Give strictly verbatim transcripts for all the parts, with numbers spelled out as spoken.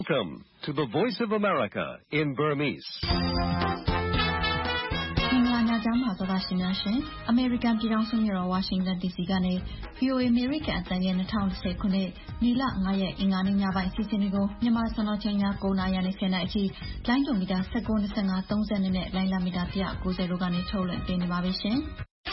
Welcome to the Voice of America in Burmese. မင်္ဂလာညချမ်းပါသောသားရှင်များရှင်။ American ပြည်ထောင်စုမြို့တော် Washington ဒီ စီ ကနေ ဗွီအိုအေ American အသံရဲ့၂၀၁၀ခုနှစ်မေလ၅ရက်အင်္ဂါနေ့ညပိုင်းအစီအစဉ်တွေကိုမြန်မာစံတော်ချိန်ည၉နာရီနဲ့၁၀နာရီအထိလိုင်းဒိုမီတာ၁၉ ၂၅ ၃၂နဲ့လိုင်းလမီတာ၁၉၀တို့ကနေထုတ်လွှင့်ပေးနေပါပြီရှင်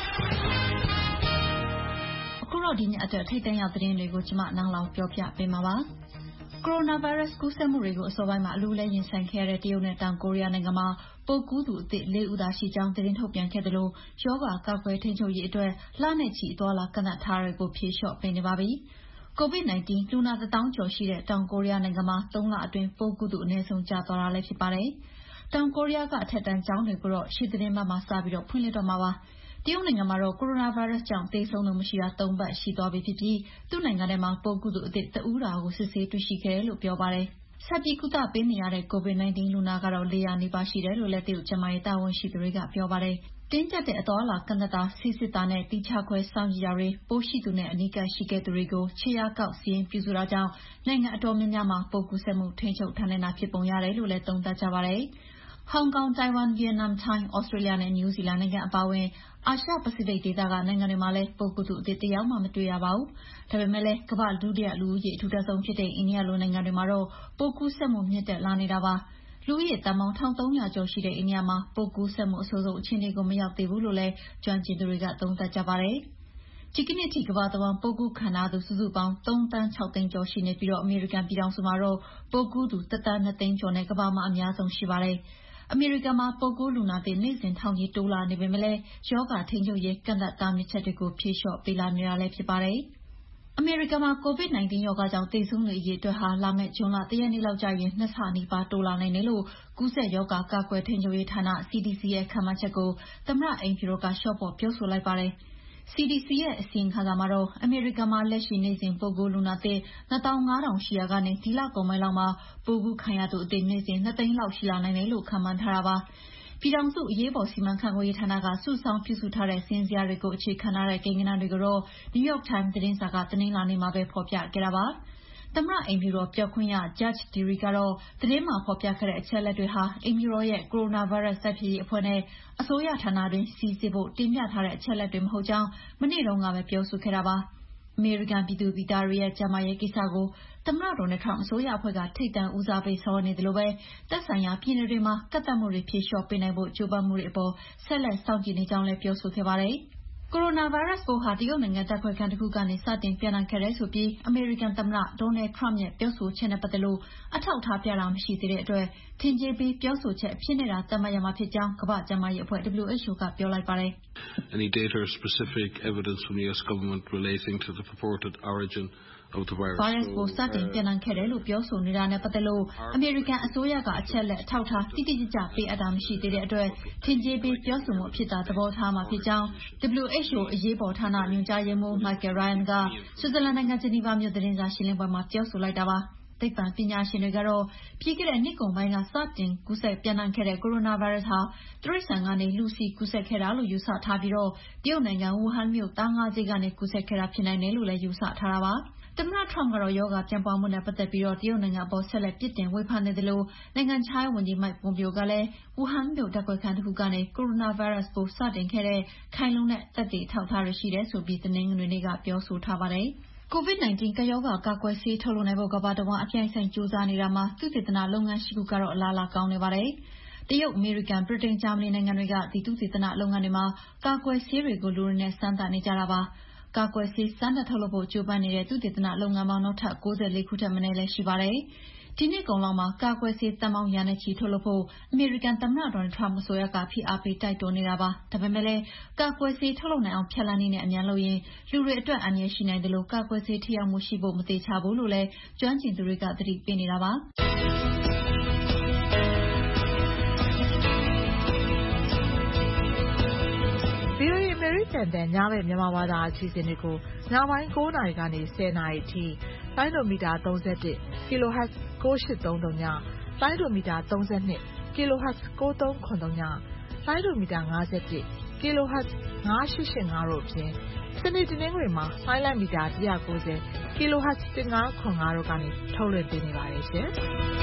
။အခုတော့ဒီညအတွက်ထိတ်သိမ်းရောက်သတင်းတွေကိုကျွန်မနန်းလောင်ပြောပြပေးမှာပါ။ကိုရိုနာဗိုင်းရပ်စ်ကူးစက်မှုတွေကိုအစောပိုင်းမှာအလူးလဲရင်ဆိုင်ခဲ့ရတဲ့တရုတ်နဲ့တောင်ကိုရီးယားနိုင်ငံမှာပိုးကူးသူအသစ်၄ဦးသာရှိကြောင်းသတင်းထုတ်ပြန်ခဲ့တယ်လို့ရောဂါကာကွယ်ထိန်းချုပ်ရေးအတွက်လနဲ့ချီအသွားလာကန့်သတ်ထားတွေကိုဖြေလျှော့ပေးနေပါပြီ။ ကိုဗစ် ၁၉ လူနာတစ်သောင်းကျော်ရှိတဲ့တောင်ကိုရီးယားနိုင်ငံမှာသုံးလအတွင်းပိုးကူးသူအနည်းဆုံးကျသွားတာလည်းဖြစ်ပါတယ်။တောင်ကိုရီးယားကအထက်တန်းကျောင်းတွေကိုတော့ရှေ့သတင်းပတ်မှာစပြီးဖွင့်လှစ်တော့မှာပါ။တရုတ်နိုင်ငံမှာတော့ကိုရိုနာဗိုင်းရပ်စ်ကြောင့်သေဆုံးသူမရှိတာသုံးပတ်ရှိသွားပြီဖြစ်ပြီးသူ့နိုင်ငံထဲမှာပိုးကူးသူအသစ်တဦးတာကိုစစ်ဆေးတွေ့ရှိခဲ့တယ်လို့ပြောပါတယ်။ဆက်ပြီးကုသပေးနေရတဲ့ကိုဗစ် ၁၉ လူနာကတော့၄ရာနီးပါးရှိတယ်လို့လည်းတရုတ်ကျန်းမာရေးတာဝန်ရှိသူတွေကပြောပါတယ်။တင်းကျပ်တဲ့အသွားအလာကန့်သတ်တာဆေးစစ်တာနဲ့တိကျခွဲစောင့်ကြည့်တာတွေပိုးရှိသူနဲ့အနီးကပ်ရှိခဲ့သူတွေကိုခြေရာကောက်စီရင်ပြုစုတာကြောင့်နိုင်ငံအတော်များများမှာပိုးကူးစက်မှုထိန်းချုပ်ထားနိုင်တာဖြစ်ပုံရတယ်လို့လည်းသုံးသပ်ကြပါတယ်။ဟောင်ကောင်၊တိုင်ဝမ်၊ဗီယက်နမ်၊ထိုင်း၊ဩစတြေးလျနဲ့နယူးဇီလန်နိုင်ငံအပါအဝင်အာရှပစိဖိတ်ဒေသကနိုင်ငံတွေမှာလည်းပိုးကူးသူအသစ်တစ်ယောက်မှမတွေ့ရပါဘူး။ဒါပေမဲ့လည်းကမ္ဘာဒုတိယလူဦးရေအထူထပ်ဆုံးဖြစ်တဲ့အိန္ဒိယလိုနိုင်ငံတွေမှာတော့ပိုးကူးစက်မှုမြင့်တက်လာနေတာပါ။လူဦးရေသန်းပေါင်း၁၃၀၀ကျော်ရှိတဲ့အိန္ဒိယမှာပိုးကူးစက်မှုအဆိုးဆုံးအခြေအနေကိုမရောက်သေးဘူးလို့လည်းကျွမ်းကျင်သူတွေကသုံးသပ်ကြပါတယ်။ဒီကနေ့ထိကမ္ဘာတဝန်းပိုးကူးခံထားသူစုစုပေါင်း၃သန်း၆သိန်းကျော်ရှိနေပြီးတော့အမေရိကန်ပြည်ထောင်စုမှာတော့ပိုးကူးသူတစ်သန်း၂သိန်းကျော်နဲ့ကမ္ဘာမှာအများဆုံးရှိပါတယ်။အမေရိကန်မှာပိုးကူးလူနာသစ်နေ့စဉ်ထောင်ချီတိုးလာနေပေမဲ့လည်းရောဂါထိန်းချုပ်ရေးကန့်သတ်တားမြစ်ချက်တွေကိုဖြေလျှော့ပေးလာနေတာလည်းဖြစ်ပါတယ်။အမေရိကန်မှာကိုဗစ် ၁၉ ရောဂါကြောင့်သေဆုံးသူအရေအတွက်ဟာလာမယ့်ဇွန်လ၁ရက်နေ့လောက်ကျရင်နှစ်ဆနီးပါးတိုးလာနိုင်တယ်လို့ကူးစက်ရောဂါကာကွယ်ထိန်းချုပ်ရေးဌာန C D C ရဲ့ခန့်မှန်းချက်ကိုသမ္မတအိမ်ဖြူတော်ကလျှော့ပေါ့ပြောဆိုလိုက်ပါတယ်။ C D C ရဲ့အစီရင်ခံစာမှာတော့အမေရိကန်မှာလက်ရှိနေ့စဉ်ပိုးကူးလူနာသစ်၂သောင်း၅ထောင်ရှိရာကနေဒီလကုန်ပိုင်းလောက်မှာပိုးကူးခံရသူအသစ်နေ့စဉ်၂သိန်းလောက်ရှိလာနိုင်တယ်လို့ခန့်မှန်းထားတာပါ။ပြည်ထောင်စုအရေးပေါ်စီမံခန့်ခွဲရေးဌာနကစုဆောင်းပြုစုထားတဲ့စာရင်းဇယားတွေကိုအခြေခံထားတဲ့ကိန်းဂဏန်းတွေကိုတော့ New York Times သတင်းစာကတနင်္လာနေ့မှာပဲဖော်ပြခဲ့တာပါ။သမ္မတအိမ်ဖြူတော်ပြောခွင့်ရ Judge Judy ကတော့သတင်းမှာဖော်ပြခဲ့တဲ့အချက်အလက်တွေဟာအိမ်ဖြူတော်ရဲ့ကိုရိုနာဗိုင်းရပ်စ်တိုက်ဖျက်ရေးအဖွဲ့နဲ့အစိုးရဌာနတွင်းစီစစ်ဖို့တင်ပြထားတဲ့အချက်အလက်တွေမဟုတ်ကြောင်းမနေ့တုန်းကပဲပြောဆိုခဲ့တာပါ။အမေရိကန်ပြည်သူပြည်သားတွေရဲ့ကျန်းမာရေးကိစ္စကိုသမ္မတဒေါ်နယ်ထရန့်အစိုးရအဖွဲ့ကထိပ်တန်းဦးစားပေးဆောင်ရွက်နေတယ်လို့ပဲသက်ဆိုင်ရာပြည်နယ်တွေမှာကန့်သတ်မှုတွေဖြေလျှော့ပေးနိုင်ဖို့ကြိုးပမ်းမှုတွေအပေါ်ဆက်လက်စောင့်ကြည့်နေကြောင်းလည်းပြောဆိုခဲ့ပါတယ်။ကိုရိုနာဗိုင်းရပ်စ်ပိုးဟာတရုတ်နိုင်ငံဓာတ်ခွဲခန်းတစ်ခုကနေစတင်ပြန့်နှံ့ခဲ့တယ်ဆိုပြီးအမေရိကန်သမ္မတဒေါ်နယ်ထရန့်ရဲ့ပြောဆိုချက်နဲ့ပတ်သက်လို့အထောက်အထားပြတာမရှိသေးတဲ့အတွက်ထင်ကြေးပြီးပြောဆိုချက်အဖြစ်နဲ့သာသတ်မှတ်ရမှာဖြစ်ကြောင်းကမ္ဘာ့ကျန်းမာရေးအဖွဲ့ W H O ကပြောလိုက်ပါတယ်။ Any data or specific evidence from the U S government relating to the purported origin of the virus. ဗိုင်းရပ်စ်ပိုးစတင်ပြန့်နှံ့ခဲ့တယ်လို့ပြောဆိုနေတာနဲ့ပတ်သက်လို့အမေရိကန်အစိုးရကအချက်အလက်အထောက်အထားတိတိကျကျပေးအပ်တာမရှိသေးတဲ့အတွက်ထင်ကြေးပြီးပြောဆိုမှုအဖြစ်သာသဘောထားမှာဖြစ်ကြောင်း W H O အရေးပေါ်ဌာနညွှန်ကြားရေးမှူး Michael Ryan ကဆွစ်ဇာလန်နိုင်ငံဂျီနီဗာမြို့သတင်းစာရှင်းလင်းပွဲမှာပြောဆိုလိုက်တာပါ။သိပ္ပံပညာရှင်တွေကတော့ပြီးခဲ့တဲ့နှစ်ကုန်ပိုင်းကစတင်ကူးစက်ပြန့်နှံ့ခဲ့တဲ့ကိုရိုနာဗိုင်းရပ်စ်ဟာတိရစ္ဆာန်ကနေလူစီကူးစက်ခဲ့တာလို့ယူဆထားပြီးတော့တရုတ်နိုင်ငံဝူဟန်မြို့သားငါးဈေးကနေကူးစက်ခဲ့တာဖြစ်နိုင်တယ်လို့လည်းယူဆထားတာပါ။သမ္မတထရန့်ကတော့ရောဂါပြန့်ပွားမှုနဲ့ပတ်သက်ပြီးတော့တရုတ်နိုင်ငံအပေါ်ဆက်လက်ပြစ်တင်ဝေဖန်နေတယ်လို့နိုင်ငံခြားရေးဝန်ကြီး Mike Pompeo ကလည်းဝူဟန်မြို့ဓာတ်ခွဲခန်းတစ်ခုကနေကိုရိုနာဗိုင်းရပ်စ်ပိုးစတင်ခဲ့တဲ့ခိုင်လုံတဲ့သက်သေအထောက်အထားတွေရှိတယ်ဆိုပြီးတနင်္ဂနွေနေ့ကပြောဆိုထားပါတယ်။ကိုဗစ် ၁၉ ကပ်ရောဂါကာကွယ်ဆေးထုတ်လုပ်နိုင်ဖို့ကမ္ဘာတဝန်းအပြိုင်ဆိုင်ကြိုးစားနေတာမှာသုတေသနလုပ်ငန်းရှိခုကတော့အလားအလာကောင်းနေပါတယ်။တရုတ်၊အမေရိကန်၊ဗြိတိန်၊ဂျာမနီနိုင်ငံတွေကဒီသုတေသနလုပ်ငန်းတွေမှာကာကွယ်ဆေးတွေကိုလူတွေနဲ့စမ်းသပ်နေကြတာပါ။ကာကွယ်ဆေးစမ်းသပ်ထုတ်လုပ်ဖို့ကြိုးပမ်းနေတဲ့သုတေသနလုပ်ငန်းပေါင်းနောက်ထပ်၉၄ခုထက်မနည်းလည်းရှိပါတယ်။ဒီနှစ်ကုန်လောက်မှာကာကွယ်ဆေးသန်းပေါင်းရာနဲ့ချီထုတ်လုပ်ဖို့အမေရိကန်သမ္မတဒေါ်နယ်ထရန့်အစိုးရကဖိအားပေးတိုက်တွန်းနေတာပါ။ဒါပေမဲ့လည်းကာကွယ်ဆေးထုတ်လုပ်နိုင်အောင်ဖြတ်လန်းနည်းနဲ့အမြန်လုပ်ရင်လူတွေအတွက်အန္တရာယ်ရှိနိုင်တယ်လို့ကာကွယ်ဆေးထိရောက်မှုရှိဖို့မသေချာဘူးလို့လည်းကျွမ်းကျင်သူတွေကသတိပေးနေတာပါ။ဗွီအိုအေ American တန်ညဘက်မြန်မာဘာသာအစီအစဉ်တွေကိုညပိုင်း၉နာရီကနေ၁၀နာရီအထိလိုင်းဒိုမီတာ၃၁ kilohertz ၉၈၃၃ညလိုင်းဒိုမီတာ၃၂ kilohertz ၉၃၇၃ညလိုင်းဒိုမီတာ၅၁ kilohertz ၅၈၈၅တို့အပြင်စနေတနင်္ဂနွေမှာလိုင်းလံမီတာ၁၉၀ kilohertz တစ်ငါးခွန်ငါတို့ကနေထုတ်လွှင့်ပေးနေပါတယ်ရှင်။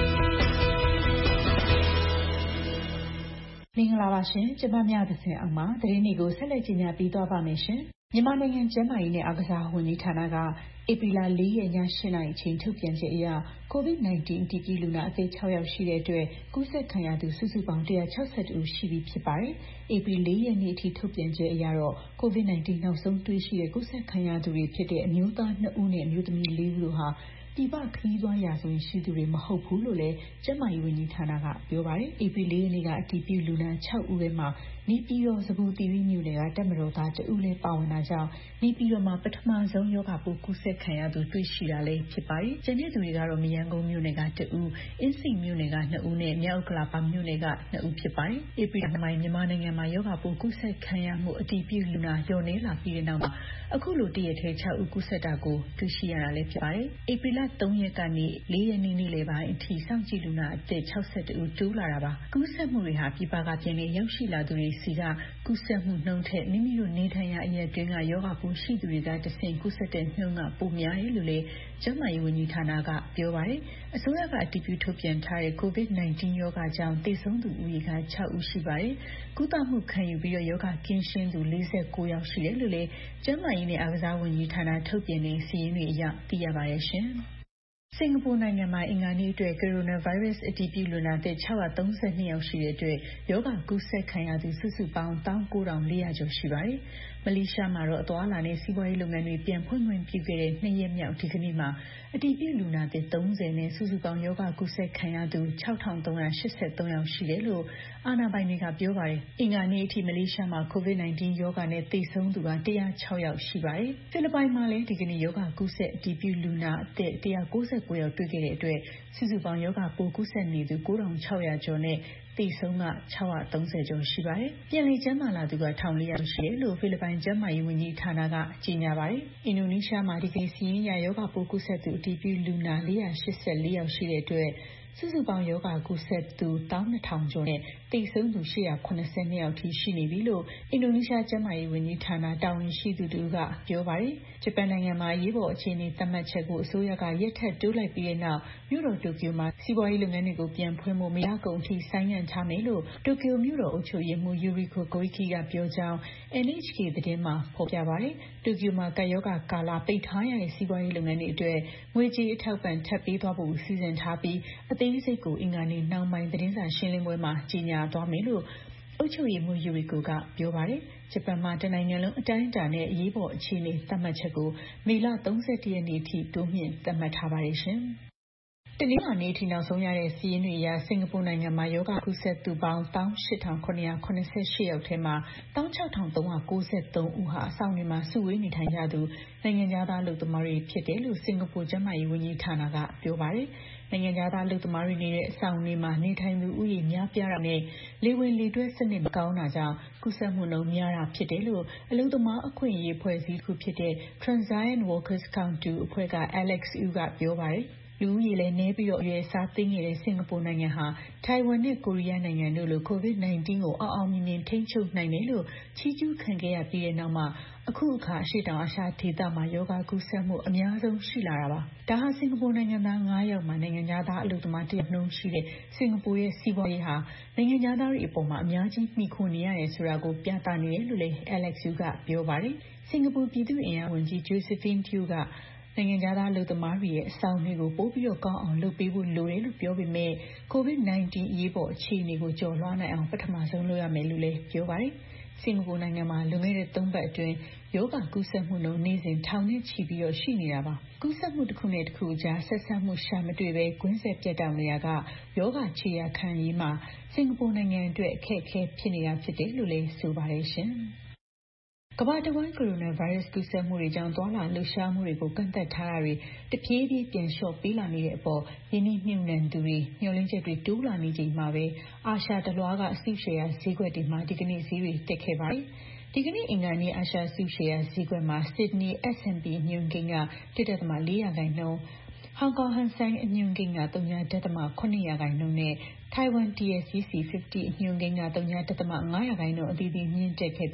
မင်္ဂလာပါရှင်။ကျမမြသဇင်အောင်ပါ။သတင်းတွေကိုဆက်လက်ကြီးညာပြီးသွားပါမယ်ရှင်။မြန်မာနိုင်ငံကျန်းမာရေးနဲ့အားကစားဝန်ကြီးဌာနကဧပြီလ၄ရက်ည၈နာရီအချိန်ထုတ်ပြန်ချက်အရ ကိုဗစ် ၁၉ အတည်ပြုလူနာအသစ်၆ယောက်ရှိတဲ့အတွက်ကူးစက်ခံရသူစုစုပေါင်း၁၆၁ဦးရှိပြီဖြစ်ပါတယ်။ဧပြီ၄ရက်နေ့အထိထုတ်ပြန်ချက်အရတော့ကိုဗစ် ၁၉ နောက်ဆုံးတွေ့ရှိတဲ့ကူးစက်ခံရသူတွေဖြစ်တဲ့အမျိုးသား၂ဦးနဲ့အမျိုးသမီး၄ဦးတို့ဟာပြည်ပခရီးသွားရာဇဝင်ရှိသူတွေမဟုတ်ဘူးလို့လည်းကျန်းမာရေးဝန်ကြီးဌာနကပြောပါတယ်။ဧပြီ၄ရက်နေ့ကအတည်ပြုလူနာ၆ဦးထဲမှာနေပြည်တော်စပူသီရိမြို့နယ်ကတပ်မတော်သားတဦးလည်းပါဝင်တာကြောင့်နေပြည်တော်မှာပထမဆုံးရောဂါပိုးကူးစက်ခံရသူတွေ့ရှိတာလည်းဖြစ်ပါတယ်။ကျန်တဲ့သူတွေကတော့မရမ်းကုန်းမြို့နယ်ကတဦးအင်းစိမြို့နယ်က၂ဦးနဲ့မြောက်ဥက္ကလာပမြို့နယ်က၂ဦးဖြစ်ပါတယ်။ဧပြီလပိုင်းမြန်မာနိုင်ငံမှာရောဂါပိုးကူးစက်ခံရမှုအတည်ပြုလူနာလျော့နည်းလာပြီးတဲ့နောက်မှာအခုလိုတရက်ထဲ၆ဦးကူးစက်တာကိုတွေ့ရှိရတာလည်းဖြစ်ပါတယ်။ဧပြီလ၃ရက်ကနေ၄ရက်နေ့နေ့လယ်ပိုင်းအထိစောင့်ကြည့်လူနာအသစ်၆၁ဦးတိုးလာတာပါ။ကူးစက်မှုတွေဟာပြည်ပကပြန်လည်ရောက်ရှိလာသူတွေစီကကူးစက်မှုနှုန်းထက်မိမိတို့နေထိုင်ရာအရပ်တွင်းကရောဂါပိုးရှိသူတွေကတဆင့်ကူးစက်တဲ့နှုန်းကပိုများတယ်လို့လည်းကျန်းမာရေးဝန်ကြီးဌာနကပြောပါတယ်။အစိုးရကအတည်ပြုထုတ်ပြန်ထားတဲ့ကိုဗစ်၁၉ရောဂါကြောင့်သေဆုံးသူဦးရေက၆ဦးရှိပါတယ်။ကုသမှုခံယူပြီးတော့ရောဂါကင်းရှင်းသူ၄၉ယောက်ရှိတယ်လို့လည်းကျန်းမာရေးနဲ့အားကစားဝန်ကြီးဌာနထုတ်ပြန်တဲ့စာရင်းတွေအရသိရပါတယ်ရှင်။စင်ကာပူနိုင်ငံမှာအင်္ဂါနေ့အတွက်ကိုရိုနာဗိုင်းရပ်စ်အတည်ပြုလူနာသစ်၆၃၂ယောက်ရှိတဲ့အတွက်ရောဂါကူးစက်ခံရသူစုစုပေါင်း၁၉၄၀၀ကျော်ရှိပါတယ်။မလေးရှားမှာတော့အသွားအလာနဲ့စီးပွားရေးလုပ်ငန်းတွေပြန်ဖွင့်ခွင့်ပြုခဲ့တဲ့နှစ်ရက်မြောက်ဒီကနေ့မှာအတည်ပြုလူနာသစ်၃၀နဲ့စုစုပေါင်းရောဂါကူးစက်ခံရသူ၆၃၈၃ယောက်ရှိတယ်လို့အာဏာပိုင်တွေကပြောပါတယ်။အင်္ဂါနေ့အထိမလေးရှားမှာကိုဗစ်၁၉ရောဂါနဲ့သေဆုံးသူက၁၀၆ယောက်ရှိပါတယ်။ဖိလစ်ပိုင်မှာလည်းဒီကနေ့ရောဂါကူးစက်အတည်ပြုလူနာအသစ်၁၉၉ယောက်တွေ့ခဲ့တဲ့အတွက်စုစုပေါင်းရောဂါပိုးကူးစက်နေသူ၉၆၀၀ကျော်နဲ့သေဆုံးက၆၃၀ကျော်ရှိပါတယ်။ပြန်လည်ကျန်းမာလာသူက၁၄၀၀ရှိတယ်လို့ဖိလစ်ပိုင်ကျန်းမာရေးဝန်ကြီးဌာနကကြေညာပါတယ်။အင်ဒိုနီးရှားမှာဒီကနေ့စီးရင်ရရောဂါပိုးကူးစက်သူအတည်ပြုလူနာ၄၈၄ယောက်ရှိတဲ့အတွက်စုစုပေါင်းရောဂါကူးစက်သူ၁၂၀၀၀ကျော်နဲ့သေဆုံးသူ၈၇၂ယောက်ထိရှိနေပြီလို့အင်ဒိုနီးရှားကျန်းမာရေးဝန်ကြီးဌာနတာဝန်ရှိသူတို့ကပြောပါတယ်။ဂျပန်နိုင်ငံမှာရေးပေါ်အခြေအနေသတ်မှတ်ချက်ကိုအစိုးရကရက်ထပ်တိုးလိုက်ပြီးတဲ့နောက်မြို့တော်တိုကျိုမှာစီးပွားရေးလုပ်ငန်းတွေကိုပြန်ဖွင့်ဖို့မရကုန်အထိဆိုင်းငံ့ထားမယ်လို့တိုကျိုမြို့တော်အုပ်ချုပ်ရေးမှူးယူရီကိုကိုအီကီကပြောကြောင်း အန် အိချ်ကေ သတင်းမှာဖော်ပြပါတယ်။တိုကျိုမှာကပ်ရောဂါကာလပိတ်ထားရတဲ့စီးပွားရေးလုပ်ငန်းတွေအတွက်ငွေကြေးအထောက်ပံ့ထပ်ပေးသွားဖို့စီစဉ်ထားပြီးအသေးစိတ်ကိုအင်္ဂါနေ့နှောင်းပိုင်းသတင်းစာရှင်းလင်းပွဲမှာကြေညာသွားမယ်လို့အုပ်ချုပ်ရေးမှူးယူရီကိုကပြောပါတယ်။ဂျပန်မှာတနိုင်ငံလုံးအတိုင်းအတာနဲ့အရေးပေါ်အခြေအနေသတ်မှတ်ချက်ကိုမေလ၃၁ရက်နေ့အထိတိုးမြှင့်သတ်မှတ်ထားပါတယ်ရှင်။တနင်္လာနေ့အထိနောက်ဆုံးရတဲ့စာရင်းတွေအရစင်ကာပူနိုင်ငံမှာရောဂါကူးစက်သူပေါင်း၁၈၇၇၈ယောက်ထဲမှာ၁၆၃၉၃ဦးဟာအဆောင်တွေမှာစုဝေးနေထိုင်ကြသူနိုင်ငံခြားသားအလုပ်သမားတွေဖြစ်တယ်လို့စင်ကာပူကျန်းမာရေးဝန်ကြီးဌာနကပြောပါတယ်။နိုင်ငံခြားသားအလုပ်သမားတွေနေတဲ့အဆောင်တွေမှာနေထိုင်သူဦးရေများပြားတာနဲ့လေဝင်လေတွဲစနစ်မကောင်းတာကြောင့်ကူးစက်မှုနှုန်းများတာဖြစ်တယ်လို့အလုပ်သမားအခွင့်အရေးအဖွဲ့အစည်းတစ်ခုဖြစ်တဲ့ Transient Workers Council အဖွဲ့က Alex Yu ကပြောပါတယ်။လူဦးရေလည်းနည်းပြီးတော့အရွယ်အစားသေးငယ်တဲ့စင်ကာပူနိုင်ငံဟာထိုင်ဝမ်နဲ့ကိုရီးယားနိုင်ငံတို့လိုကိုဗစ်၁၉ကိုအောင်အောင်မြင်မြင်ထိန်းချုပ်နိုင်တယ်လို့ချီးကျူးခံခဲ့ရပြီးတဲ့နောက်မှာအခုအခါအရှေ့တောင်အာရှဒေသမှာရောဂါကူးစက်မှုအများဆုံးရှိလာတာပါ။ဒါဟာစင်ကာပူနိုင်ငံသား၅ယောက်မှာနိုင်ငံခြားသားအလုပ်သမားတစ်ယောက်နှုန်းရှိတဲ့စင်ကာပူရဲ့စီးပွားရေးဟာနိုင်ငံခြားသားတွေအပေါ်မှာအများကြီးမှီခိုနေရတယ်ဆိုတာကိုပြသနေတယ်လို့လည်း Alex Yu ကပြောပါတယ်။စင်ကာပူပြည်သူ့အင်အားဝန်ကြီး Josephine Teo ကနိုင်ငံခြားသားအလုပ်သမားတွေရဲ့အဆောင်တွေကိုပိုပြီးတော့ကောင်းအောင်လုပ်ပေးဖို့လိုတယ်လို့ပြောပေမဲ့ကိုဗစ်၁၉အရေးပေါ်အခြေအနေကိုကျော်လွှားနိုင်အောင်ပထမဆုံးလုပ်ရမယ်လို့လည်းပြောပါတယ်။စင်ကာပူနိုင်ငံမှာလွန်ခဲ့တဲ့သုံးပတ်အတွင်းရောဂါကူးစက်မှုနှုန်းနေ့စဉ်ထောင်နဲ့ချီပြီးတော့ရှိနေတာပါ။ကူးစက်မှုတစ်ခုနဲ့တစ်ခုကြားဆက်စပ်မှုရှာမတွေ့ပဲကွင်းဆက်ပြတ်တောက်နေတာကရောဂါခြေရာခံရေးမှာစင်ကာပူနိုင်ငံအတွက်အခက်အခဲဖြစ်နေတာဖြစ်တယ်လို့လည်းဆိုပါတယ်ရှင်။ကမ္ဘာတဝန်းကိုရိုနာဗိုင်းရပ်စ်ကူးစက်မှုတွေကြောင့်သွားလာလှုပ်ရှားမှုတွေကိုကန့်သတ်ထားတာတွေတဖြည်းဖြည်းပြန်လျှော့ပေးလာနေတဲ့အပေါ်ရင်းနှီးမြှုပ်နှံသူတွေမျှော်လင့်ချက်တွေတိုးလာနေချိန်မှာပဲအာရှတလွှားကအစုရှယ်ယာဈေးကွက်တွေမှာဒီကနေ့ဈေးတွေတက်ခဲ့ပါတယ်။ဒီကနေ့အင်္ဂါနေ့အာရှစုရှယ်ယာဈေးကွက်မှာ Sydney အက်စ် အန်ด์ ပီ အညွှန်းကိန်းက တစ်ဒသမလေးရာခိုင်နှုန်းဟောင်ကောင်ဟန်ဆိုင်အညွှန်းကိန်းကသုညဒသမခုနှစ်ရာခိုင်နှုန်းနဲ့ထိုင်ဝမ် တီ အက်စ် စီ စီ ၅၀ အညွှန်းကိန်းကသုညဒသမငါးရာခိုင်နှုန်းအသီးသီးမြင့်တက်ခဲ့ပြီး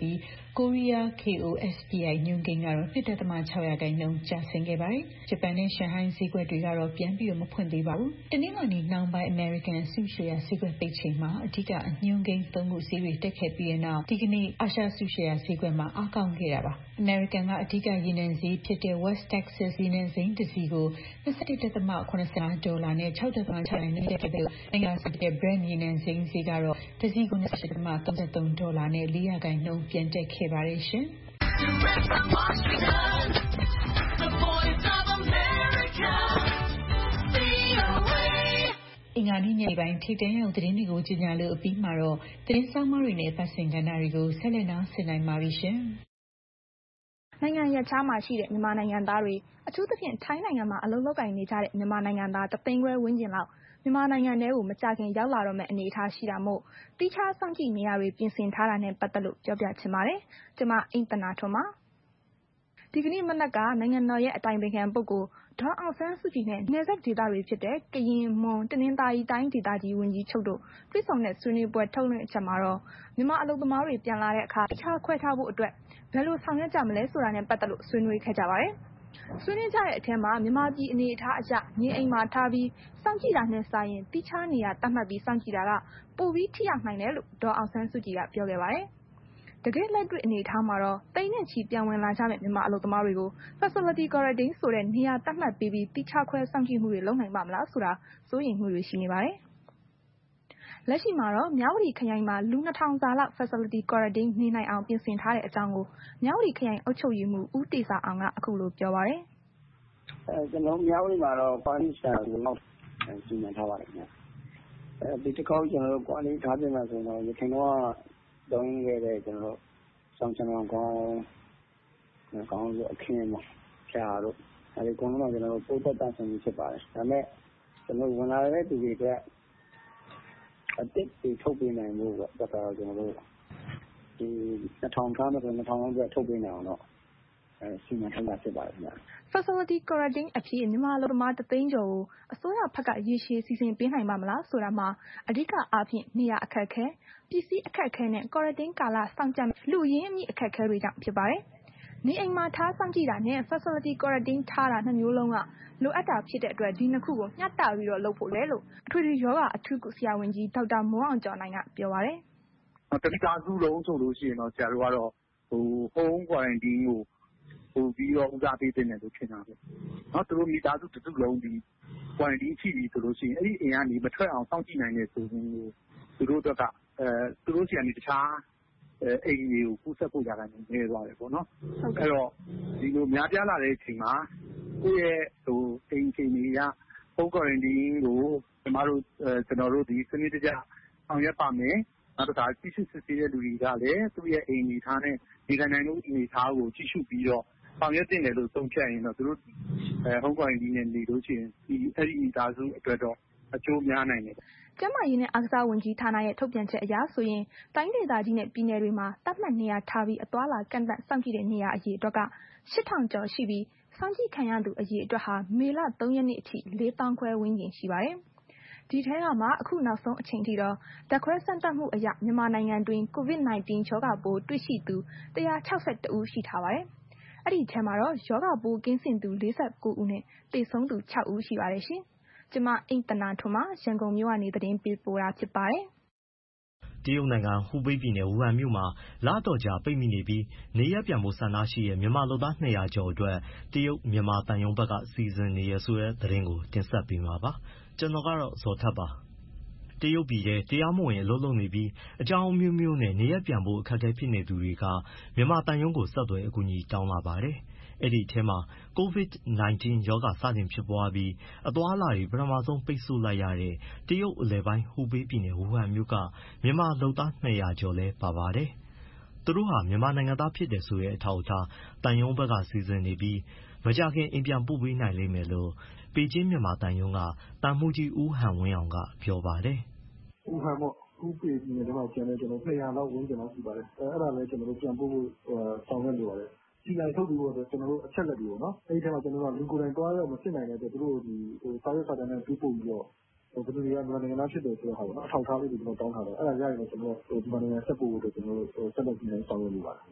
Korea K O S P I ညွှန်းကိန်းကတော့ two point six ရာခိုင်နှုန်းကျဆင်းခဲ့ပါတယ်။ဂျပန်နဲ့ရှန်ဟိုင်းဈေးကွက်တွေကတော့ပြန်ပြီးမဖွင့်သေးပါဘူး။တနင်္လာနေ့နှောင်းပိုင်း American အစုရှယ်ယာဈေးကွက်ပိတ်ချိန်မှာအဓိကအညွှန်းကိန်းသုံးခုဈေးတွေတက်ခဲ့ပြီးတဲ့နောက်ဒီကနေ့အာရှစုရှယ်ယာဈေးကွက်မှာအားကောင်းခဲ့တာပါ။ American ကအဓိကရေနံဈေးဖြစ်တဲ့ West Texas ရေနံစိမ်းတစ်စီကိုtwenty-one point seven fiveဒေါ်လာနဲ့six point sixရာခိုင်နှုန်းတက်ခဲ့ပြီးနိုင်ငံဆိုင်တဲ့ Brent ရေနံစိမ်းဈေးကတော့တစ်စီကိုtwenty-eight point three threeဒေါ်လာနဲ့fourရာခိုင်နှုန်းပြန်တက်ခဲ့ပါတယ်ရှင်။အင်္ဂါနေ့ညပိုင်းထိပ်တန်းရောက်သတင်းတွေကိုကြီးညာလို့အပြီးမှာတော့သတင်းဆောင်မတွေနဲ့ပတ်စင်ကဏ္ဍတွေကိုဆက်လက်နားဆင်နိုင်ပါပြီရှင်။နိုင်ငံရပ်ခြားမှာရှိတဲ့မြန်မာနိုင်ငံသားတွေအထူးသဖြင့်ထိုင်းနိုင်ငံမှာအလုပ်လုပ်ကိုင်နေကြတဲ့မြန်မာနိုင်ငံသားတသိန်းခွဲဝန်းကျင်လောက်မြန်မာနိုင်ငံထဲကိုမကြာခင်ရောက်လာတော့မယ့်အနေအထားရှိတာမို့တိကျစောင့်ကြည့်နေရတွေပြင်ဆင်ထားတာနဲ့ပတ်သက်လို့ပြောပြချင်ပါတယ်။ကျွန်မအိမ်တနာထွန်းပါဒီကနေ့မနက်ကနိုင်ငံတော်ရဲ့အတိုင်ပင်ခံပုဂ္ဂိုလ်ဒေါ်အောင်ဆန်းစုကြည်နဲ့နယ်စပ်ဒေသတွေဖြစ်တဲ့ကရင်မွန်တနင်္သာရီတိုင်းဒေသကြီးဝန်ကြီးချုပ်တို့တွေ့ဆုံတဲ့ဆွေးနွေးပွဲထုတ်လွှင့်ချက်မှာတော့မြန်မာအလုပ်သမားတွေပြန်လာတဲ့အခါတခြားခွဲထားဖို့အတွက်ဘယ်လိုဆောင်ရွက်ကြမလဲဆိုတာနဲ့ပတ်သက်လို့ဆွေးနွေးခဲ့ကြပါတယ်။ဆွေးနွေးကြတဲ့အထက်မှာမြန်မာပြည်အနေအထားအရနေအိမ်မှာထားပြီးစောင့်ကြည့်တာနဲ့စာရင်တိကျနေရတတ်မှတ်ပြီးစောင့်ကြည့်တာကပိုပြီးထိရောက်နိုင်တယ်လို့ဒေါ်အောင်ဆန်းစုကြည်ကပြောခဲ့ပါတယ်။တကယ်လက်တွေ့အနေအထားမှာတော့တိတ်နဲ့ချီပြန်ဝင်လာကြမယ့်မြန်မာအလုပ်သမားတွေကို Facility Quarantine ဆိုတဲ့နေရာတတ်မှတ်ပေးပြီးတိကျခွဲစောင့်ကြည့်မှုတွေလုပ်နိုင်ပါမလားဆိုတာစိုးရိမ်မှုတွေရှိနေပါတယ်။လက်ရှိမှာတော့မြဝတီခရိုင်မှာလူtwo thousandစာလောက် Facility Quarantine နေနိုင်အောင်ပြင်ဆင်ထားတဲ့အကြောင်းကိုမြဝတီခရိုင်အုပ်ချုပ်ရေးမှူးဦးတေဇာအောင်ကအခုလိုပြောပါတယ်။အဲကျွန်တော်မြဝတီမှာတော့ Quarantine Center ကိုလောက်စီမံထားပါတယ်ခင်ဗျ။အဲဒီတစ်ခေါက်ကျွန်တော်တို့ Quarantine ထားပြင်မှာဆိုတော့ရခိုင်တော့သုံးခဲ့တဲ့ကျွန်တော်တို့ဆောင်ချင်အောင်ကောင်းကောင်းလို့အခင်းမှာဖြာတော့အဲဒီကုန်းလုံးကျွန်တော်တို့ပို့သက်တဆင်ဖြစ်ပါတယ်ဒါပေမဲ့ကျွန်တော်ဝင်လာတဲ့သူတွေအတွက်အတစ်တွေထုတ်ပေးနိုင်မှုတော့တော်တော်ကျွန်တော်တို့ဒီtwo thousandခါမှာဆိုtwo thousandအတွက်ထုတ်ပေးနိုင်အောင်တော့အဲစီမံထားတာဖြစ်ပါတယ်ခင်ဗျာ Facility Quarantine အဖြစ်မြန်မာလူသမားတသိန်းကျော်ကိုအစိုးရဘက်ကရေရှည်စီစဉ်ပေးနိုင်ပါမလားဆိုတာမှာအဓိကအားဖြင့်နေရာအခက်အခဲပစ္စည်းအခက်အခဲနဲ့ Quarantine ကာလစောင့်ကြပ်လူရင်းအမိအခက်အခဲတွေကြောင့်ဖြစ်ပါတယ်။နေအိမ်မှာထားစောင့်ကြည့်တာနဲ့ Facility Quarantine ထားတာနှစ်မျိုးလုံးကလိုအပ်တာဖြစ်တဲ့အတွက်ဒီနှစ်ခုကိုမျှတပြီးတော့လုပ်ဖို့လဲလို့အထွေထွေယောဂအထူးကုဆရာဝန်ကြီးဒေါက်တာမိုးအောင်ကျော်နိုင်ကပြောပါတယ်။တတိယစုလုံးဆိုလို့ရှိရင်တော့ဆရာတို့ကတော့ဟို Home Quarantine ကိုပို့ပြီးတော့ဦးစားပေးတင်တယ်လို့ထင်တာပဲ။နော်သူတို့မိသားစုတစ်စုလုံးဒီ Quarantine ရှိပြီဆိုလို့ရှိရင်အဲ့ဒီအိမ်ကနေမထွက်အောင်စောင့်ကြည့်နိုင်တဲ့ဆိုရင်သူတို့တော့ကအဲသူတို့ဆီကနေတခြားအဲအိမ်တွေကိုကူးစက်ဖို့ရတာနေနေသွားတယ်ပေါ့နော်။အဲ့တော့ဒီလိုများပြားလာတဲ့အချိန်မှာကိုယ့်ရဲ့ဟိုအိမ်ချိန်တွေက Home Quarantine ကိုကျွန်တော်တို့ကျွန်တော်တို့ဒီစနစ်တကျဆောင်ရွက်ပါမယ်။နောက်တစ်ခါကြည့်ရှုစစ်ဆေးတဲ့လူတွေကလည်းသူ့ရဲ့အိမ်နေထားနဲ့ဒီကနိုင်လို့အနေထားကိုကြည့်ရှုပြီးတော့ဆောင်ရွက်တင်တယ်လို့သုံးဖြတ်ရင်တော့သူတို့အဲ Home Quarantine နဲ့နေလို့ရှိရင်ဒီအဲ့ဒီမိသားစုအတွက်တော့အကျိုးများနိုင်တယ်ကျန်းမာရေးနဲ့အားကစားဝန်ကြီးဌာနရဲ့ထုတ်ပြန်ချက်အရဆိုရင်တိုင်းဒေသကြီးနဲ့ပြည်နယ်တွေမှာတတ်မှတ်နေရာထားပြီးအသွားလာကန့်သတ်စောင့်ကြည့်တဲ့နေရာအရေအတွက်ကeight thousandကျော်ရှိပြီးစောင့်ကြည့်ခံရသူအရေအတွက်ဟာမေလthreeရက်နေ့အထိfour thousandခွဲဝန်းကျင်ရှိပါတယ်။ဒီထဲကမှအခုနောက်ဆုံးအချိန်ထိတော့ဓာတ်ခွဲစမ်းသပ်မှုအရမြန်မာနိုင်ငံတွင် COVID nineteen ရောဂါပိုးတွေ့ရှိသူone hundred sixty-twoဦးရှိထားပါတယ်။အဲ့ဒီထဲမှာတော့ရောဂါပိုးကင်းစင်သူforty-nineဦးနဲ့သေဆုံးသူsixဦးရှိပါတယ်ရှင်။ကျွန်မအိမ်တနာထွန်းမှရန်ကုန်မြို့ကနေသတင်းပေးပို့တာဖြစ်ပါတယ်။တရုတ်နိုင်ငံဟူဘေးပြည်နယ်ဝူဟန်မြို့မှာလတော်ကြာပိတ်မိနေပြီးနေရပ်ပြန်ဖို့ဆန္ဒရှိတဲ့မြန်မာလုပ်သားtwo hundredကျော်အတွက်တရုတ်မြန်မာသံရုံးဘက်ကစီစဉ်နေရဆိုတဲ့သတင်းကိုတင်ဆက်ပေးမှာပါ။ကျွန်တော်ကတော့ဇော်ထက်ပါ။တရုတ်ပြည်ထဲတရားမဝင်အလုပ်လုပ်နေပြီးအကြောင်းအမျိုးမျိုးနဲ့နေရပ်ပြန်ဖို့အခက်အခဲဖြစ်နေသူတွေကမြန်မာသံရုံးကိုဆက်သွယ်အကူအညီတောင်းလာပါတယ်။အဲ့ဒီထဲမှာ COVID nineteen ရောဂါစတင်ဖြစ်ပွားပြီးအသွားအလာတွေပထမဆုံးပိတ်ဆို့လိုက်ရတဲ့တရုတ်အလယ်ပိုင်းဟူဘေးပြည်နယ်ဝူဟန်မြို့ကမြန်မာလုပ်သားtwo hundredကျော်လဲပါပါတယ်။သူတို့ဟာမြန်မာနိုင်ငံသားဖြစ်တယ်ဆိုတဲ့အထောက်အထားသံရုံးဘက်ကစီစဉ်နေပြီးမကြာခင်အိမ်ပြန်ပို့ပေးနိုင်လိမ့်မယ်လို့ပေကျင်းမြန်မာသံရုံးကသံမှူးကြီးဦးဟန်ဝင်းအောင်ကပြောပါတယ်။ဝူဟန်ပေါ့ဟူဘေးပြည်နယ်မှာကျန်တဲ့ကျွန်တော်two hundredလောက်ဝန်းကျင်လောက်ရှိပါတယ်။အဲအဲ့ဒါလည်းကျွန်တော်တို့ပြန်ပို့ဖို့ဆောင်ရွက်နေပါတယ်။စီလိုက်ထုတ်ပြီးတော့ကျွန်တော်တို့အချက်လက်တွေပေါ့နော်အဲ့ဒီထဲမှာကျွန်တော်တို့လူကိုယ်တိုင်တွားရမဖြစ်နိုင်တဲ့အတွက်သူတို့ဒီဟိုစာရွက်စာတမ်းနဲ့ပြီးပို့ပြီးတော့ဟိုဘယ်လိုတွေကမြန်မာနိုင်ငံသားဖြစ်တယ်ဆိုတော့ဟာပေါ့နော်အထောက်အထားလေးတွေကျွန်တော်တောင်းထားတယ်အဲ့ဒါရရင်တော့ကျွန်တော်တို့ဒီမြန်မာနိုင်ငံဆက်ပို့ဖို့အတွက်ကျွန်တော်တို့ဆက်လက်ပြီးဆောင်ရွက်နေပါတယ်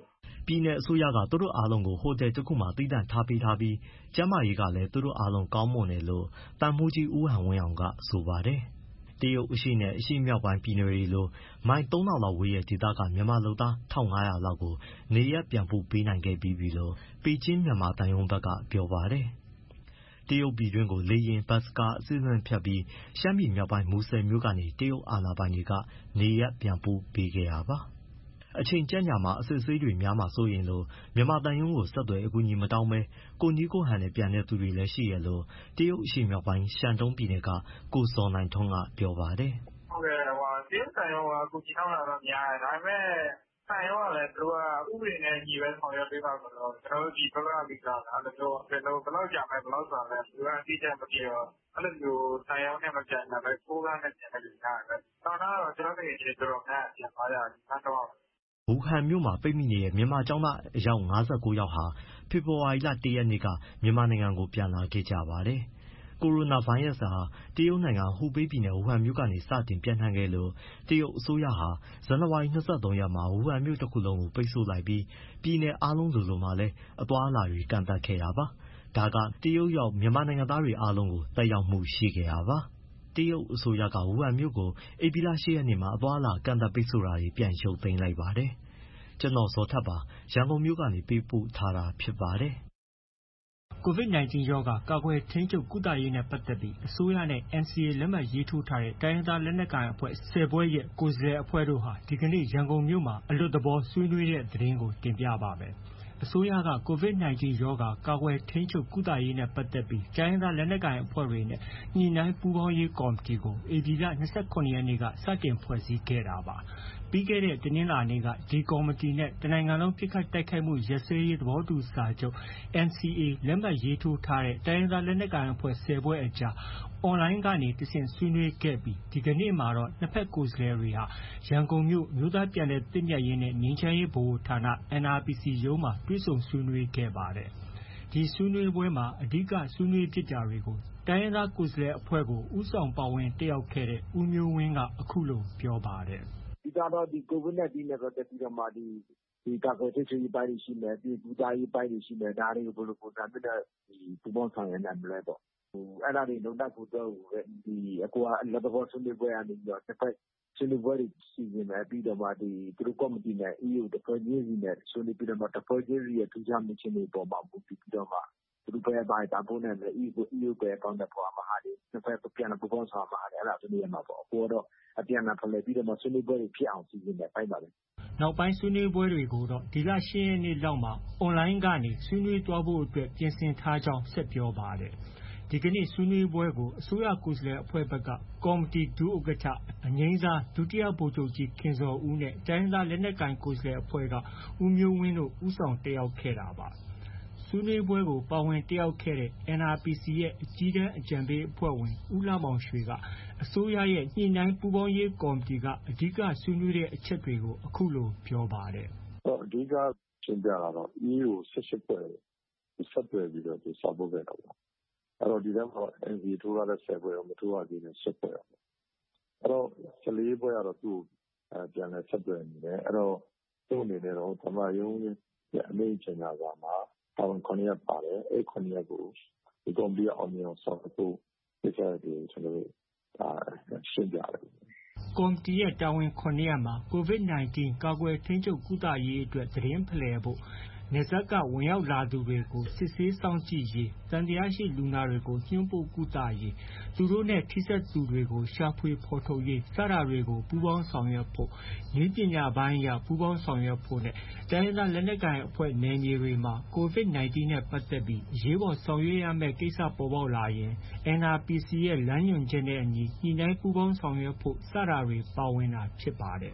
ပြည်နယ်အစိုးရကသူတို့အားလုံးကိုဟိုတယ်တစ်ခုမှာသီးသန့်ထားပေးထားပြီးကျန်းမာရေးကလည်းသူတို့အားလုံးကောင်းမွန်တယ်လို့တန်မိုးကြီးဦးဟန်ဝင်းအောင်ကဆိုပါတယ်။တရုတ်အရှေ့နဲ့အရှေ့မြောက်ပိုင်းပြည်နယ်တွေလိုမိုင်သုံးထောင်လောက်ဝေးတဲ့ဒေသကမြန်မာလုပ်သားတစ်ထောင်ငါးရာလောက်ကိုနေရပ်ပြန်ပို့ပေးနိုင်ခဲ့ပြီးပြီလို့ပေကျင်းမြန်မာသံရုံးဘက်ကပြောပါတယ်။တရုတ်ပြည်တွင်းကိုလေယာဉ်ဘတ်စ်ကားအစီအစဉ်ဖြတ်ပြီးရှမ်းပြည်မြောက်ပိုင်းမူဆယ်မြို့ကနေတရုတ်အာဏာပိုင်တွေကနေရပ်ပြန်ပို့ပေးခဲ့တာပါ။အချိန်ကြန့်ကြာမှာအစစ်အဆေးတွေများမှာစိုးရိမ်လို့မြန်မာသံရုံးကိုဆက်သွယ်အကူအညီမတောင်းဘဲကိုနည်းကိုဟန်နဲ့ပြန်တဲ့သူတွေလည်းရှိရလို့တရုတ်အရှေ့မြောက်ပိုင်းရှန်တုန်းပြည်နယ်ကကိုဇော်နိုင်ထွန်းကပြောပါတယ်။ဟုတ်ကဲ့ဟိုတရုတ်သံရုံးကအကူအညီတောင်းတာတော့များတယ်ဒါပေမဲ့သံရုံးကလည်းသူကဥပဒေနဲ့ညီပဲဆောင်ရွက်ပေးပါဆိုတော့ကျွန်တော်တို့ဒီဘက်ကဗီဇာအဲ့လိုမျိုးဘယ်လိုဘယ်လောက်ကြာမယ်ဘယ်လောက်ဆိုလဲသူကအတိအကျမသိတော့အဲ့လိုမျိုးသံရုံးနဲ့မပြန်တာပဲကိုးကားနဲ့ပြန်တယ်လို့ကြားတယ်။တော့တော့ကျွန်တော်တို့ဒီတော်တော်များပြန်သွားရတယ်ဆက်တော့ဝူဟန်မြို့မှာပိတ်မိနေတဲ့မြန်မာကျောင်းသားအယောက်၅၉ယောက်ဟာဖေဖော်ဝါရီလတစ်ရက်နေ့ကမြန်မာနိုင်ငံကိုပြန်လာခဲ့ကြပါတယ်။ကိုရိုနာဗိုင်းရပ်စ်ဟာတရုတ်နိုင်ငံဟူဘေးပြည်နယ်ဝူဟန်မြို့ကနေစတင်ပြန့်နှံ့ခဲ့လို့တရုတ်အစိုးရဟာဇန်နဝါရီ၂၃ရက်မှာဝူဟန်မြို့တစ်ခုလုံးကိုပိတ်ဆို့လိုက်ပြီးပြည်နယ်အားလုံးလိုလိုမှာလည်းအသွားအလာတွေကန့်သတ်ခဲ့တာပါ။ဒါကတရုတ်ရောက်မြန်မာနိုင်ငံသားတွေအားလုံးကိုသက်ရောက်မှုရှိခဲ့တာပါ။တရုတ်အစိုးရကဝူဟန်မြို့ကိုဧပြီလ၈ရက်နေ့မှာအသွားအလာကန့်သတ်ပိတ်ဆို့တာတွေပြန်ရုပ်သိမ်းလိုက်ပါတယ်။ကျွန်တော်ဇော်ထက်ပါရန်ကုန်မြို့ကနေပေးပို့ထားတာဖြစ်ပါတယ်။ COVID ၁၉ ရောဂါကာကွယ်ထိန်းချုပ်ကုသရေးနဲ့ပတ်သက်ပြီးအစိုးရနဲ့ N C A လက်မှတ်ရေးထိုးထားတဲ့တိုင်းရင်းသားလက်နက်ကိုင်အဖွဲ့ဆယ်ဖွဲ့ရဲ့ကိုယ်စားလှယ်အဖွဲ့တို့ဟာဒီကနေ့ရန်ကုန်မြို့မှာအလွတ်သဘောဆွေးနွေးတဲ့သတင်းကိုတင်ပြပါမယ်။အစိုးရက COVID ၁၉ ရောဂါကာကွယ်ထိန်းချုပ်ကုသရေးနဲ့ပတ်သက်ပြီးတိုင်းရင်းသားလက်နက်ကိုင်အဖွဲ့တွေနဲ့ညှိနှိုင်းပူးပေါင်းရေးကော်မတီကိုဧပြီလ၂၇ရက်နေ့ကစတင်ဖွဲ့စည်းခဲ့တာပါ။ပြီးခဲ့တဲ့တနင်္လာနေ့ကဒီကော်မတီနဲ့တနိုင်ငံလုံးပစ်ခတ်တိုက်ခိုက်မှုရပ်စဲရေးသဘောတူစာချုပ် N C A လက်မှတ်ရေးထိုးထားတဲ့တိုင်းရင်းသားလက်နက်ကိုင်အဖွဲ့ဆယ်ဖွဲ့အကြားအွန်လိုင်းကနေတဆင့်ဆွေးနွေးခဲ့ပြီးဒီကနေ့မှာတော့နှစ်ဖက်ကိုယ်စားလှယ်တွေဟာရန်ကုန်မြို့မြို့သားပြန်လည်သင့်မြတ်ရေးနဲ့ငြိမ်းချမ်းရေးဗဟိုဌာန N R P C ရုံးမှာတွေ့ဆုံဆွေးနွေးခဲ့ပါတယ်။ဒီဆွေးနွေးပွဲမှာအဓိကဆွေးနွေးဖြစ်တာတွေကိုတိုင်းရင်းသားကိုယ်စားလှယ်အဖွဲ့ကိုဦးဆောင်ပါဝင်တက်ရောက်ခဲ့တဲ့ဦးမျိုးဝင်းကအခုလိုပြောပါတယ်။ဒီကတော့ဒီ COVID ၁၉ နဲ့ပတ်သက်ပြီးတော့မှဒီဒီကာကွယ်ထိန်းချုပ်ရေးပိုင်းတွေရှိမယ်ပြည်ပူသားရေးပိုင်းတွေရှိမယ်ဒါတွေကိုဘယ်လိုပုံစံမျိုးနဲ့ဒီပူပေါင်းဆောင်ရွက်နိုင်မလဲပေါ့ဟိုအဲ့ဒါတွေလုံးဝကိုတော့ဒီအကွာလက်တော်ဆွေးနွေးပွဲအနေနဲ့တစ်ဖက်ဆွေးနွေးပွဲတွေစီစဉ်မယ်ပြီးတော့မှဒီသူတို့ကော်မတီနဲ့ E U တစ်ဖွဲ့ချင်းစီနဲ့ဆွေးနွေးပြီးတော့မှတစ်ဖွဲ့ချင်းစီရဲ့ထူးခြားမှုချင်းတွေပေါ်မှာမူတည်ပြီးတော့မှသူတို့ဘယ်ပိုင်းတာဖို့နဲ့လည်း E U E U ပဲအကောင့်နဲ့ပေါ်မှာဟာဒီတစ်ဖက်ပြန်ပူပေါင်းဆောင်မှာအဲ့ဒါဆွေးနွေးရမှာပေါ့ပေါ်တော့အပြန်အလှန်ဖလှယ်ပြီးတော့မှဆွေးနွေးပွဲတွေဖြစ်အောင်စီစဉ်တဲ့အပိုင်းပါပဲနောက်ပိုင်းဆွေးနွေးပွဲတွေကိုတော့ဒီလ၈ရက်နေ့လောက်မှာအွန်လိုင်းကနေဆွေးနွေးသွားဖို့အတွက်ပြင်ဆင်ထားကြောင်းဆက်ပြောပါတယ်ဒီကနေ့ဆွေးနွေးပွဲကိုအစိုးရကိုယ်စားလှယ်အဖွဲ့ဘက်ကကော်မတီဒုဥက္ကဋ္ဌအငြိမ်းစားဒုတိယဗိုလ်ချုပ်ကြီးခင်ဇော်ဦးနဲ့တိုင်းသားလက်နက်ကိုင်ကိုယ်စားလှယ်အဖွဲ့ကဦးမျိုးဝင်းတို့ဦးဆောင်တက်ရောက်ခဲ့တာပါဆွေးနွေးပွဲကိုပါဝင်တက်ရောက်ခဲ့တဲ့ N R P C ရဲ့အကြီးတန်းအကြံပေးအဖွဲ့ဝင်ဦးလှမောင်ရွှေကအစိုးရရဲ့ညှိနှိုင်းပူးပေါင်းရေးကော်မတီကအဓိကဆွေးနွေးတဲ့အချက်တွေကိုအခုလိုပြောပါတယ်။အဓိကရှင်းပြတာတော့ E U ၁၈ဖွဲ့ဆက်သွယ်ပြီးတော့သူစာပို့ခဲ့တော့ပေါ့။အဲ့တော့ဒီထဲမှာ N C A ထိုးရတဲ့ဆယ်ဖွဲ့ရောမထိုးရသေးတဲ့၈ဖွဲ့ရော။အဲ့တော့၁၄ဖွဲ့ကတော့သူ့အဲပြန်လဲဆက်သွယ်နေတယ်။အဲ့တော့သူ့အနေနဲ့တော့သမ္မတရုံးရဲ့အမိန့်ကြေညာစာမှာတာဝန်ခုနှစ်ရက်ပါတယ်အဲ့ခုနှစ်ရက်ကိုဒီကော်မတီအောင်မြင်အောင်ဆောင်ဖို့ဒီကြတဲ့ကျွန်တော်တို့ဒါရှင်းပြတယ်ကော်မတီရဲ့တာဝန်ခုနှစ်ရက်မှာ COVID ၁၉ ကာကွယ်ထိန်းချုပ်ကုသရေးအတွက်သတင်းဖလှယ်ဖို့နယ်စပ်ကဝင်ရောက်လာသူတွေကိုစစ်ဆေးစောင့်ကြည့်ရေးတန်တရားရှိလူနာတွေကိုညှို့ပို့ကုသရေးသူတို့နဲ့ထိစပ်သူတွေကိုရှာဖွေဖော်ထုတ်ရေးစတာတွေကိုပူးပေါင်းဆောင်ရွက်ဖို့နည်းပညာပိုင်းအရပူးပေါင်းဆောင်ရွက်ဖို့နဲ့တိုင်းရင်းသားလက်နက်ကိုင်အဖွဲ့နယ်မြေတွေမှာ COVID ၁၉ နဲ့ပတ်သက်ပြီးအရေးပေါ်ဆောင်ရွက်ရမယ့်ကိစ္စပေါ်ပေါက်လာရင် N R P C ရဲ့လမ်းညွှန်ချက်နဲ့အညီညှိနှိုင်းပူးပေါင်းဆောင်ရွက်ဖို့စတာတွေပါဝင်တာဖြစ်ပါတယ်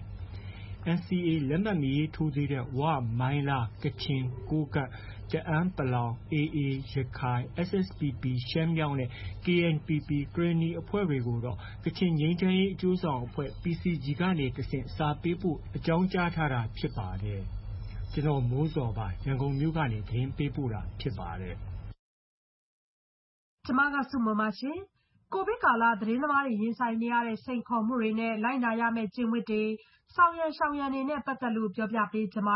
N C A လက်မှတ်မရေးထိုးသေးတဲ့ဝ၊မိုင်းလား၊ကချင်၊ကိုးကန့်၊တအန်း(ပလောင်)၊ A A ရခိုင်၊S S P P ရှမ်းမြောက်နဲ့ K N P P ကရင်နီအဖွဲ့တွေကိုတော့ကချင်ငြိမ်းချမ်းရေးအကျိုးဆောင်အဖွဲ့ P C G ကနေတဆင့်စာပေးပို့အကြောင်းကြားထားတာဖြစ်ပါတယ်။ကျွန်တော်မိုးဇော်ပါရန်ကုန်မြို့ကနေသတင်းပေးပို့တာဖြစ်ပါတယ်။ကျွန်မကစုမပါရှင်။ကိုဗစ်ကာလသတင်းသမားတွေရင်ဆိုင်နေရတဲ့စိန်ခေါ်မှုတွေနဲ့လိုက်နာရမယ့်ကျင့်ဝတ်တွေဆောင်ရန်ရှောင်ရန်တွေနဲ့ပတ်သက်လို့ပြောပြပေးချင်ပါတယ်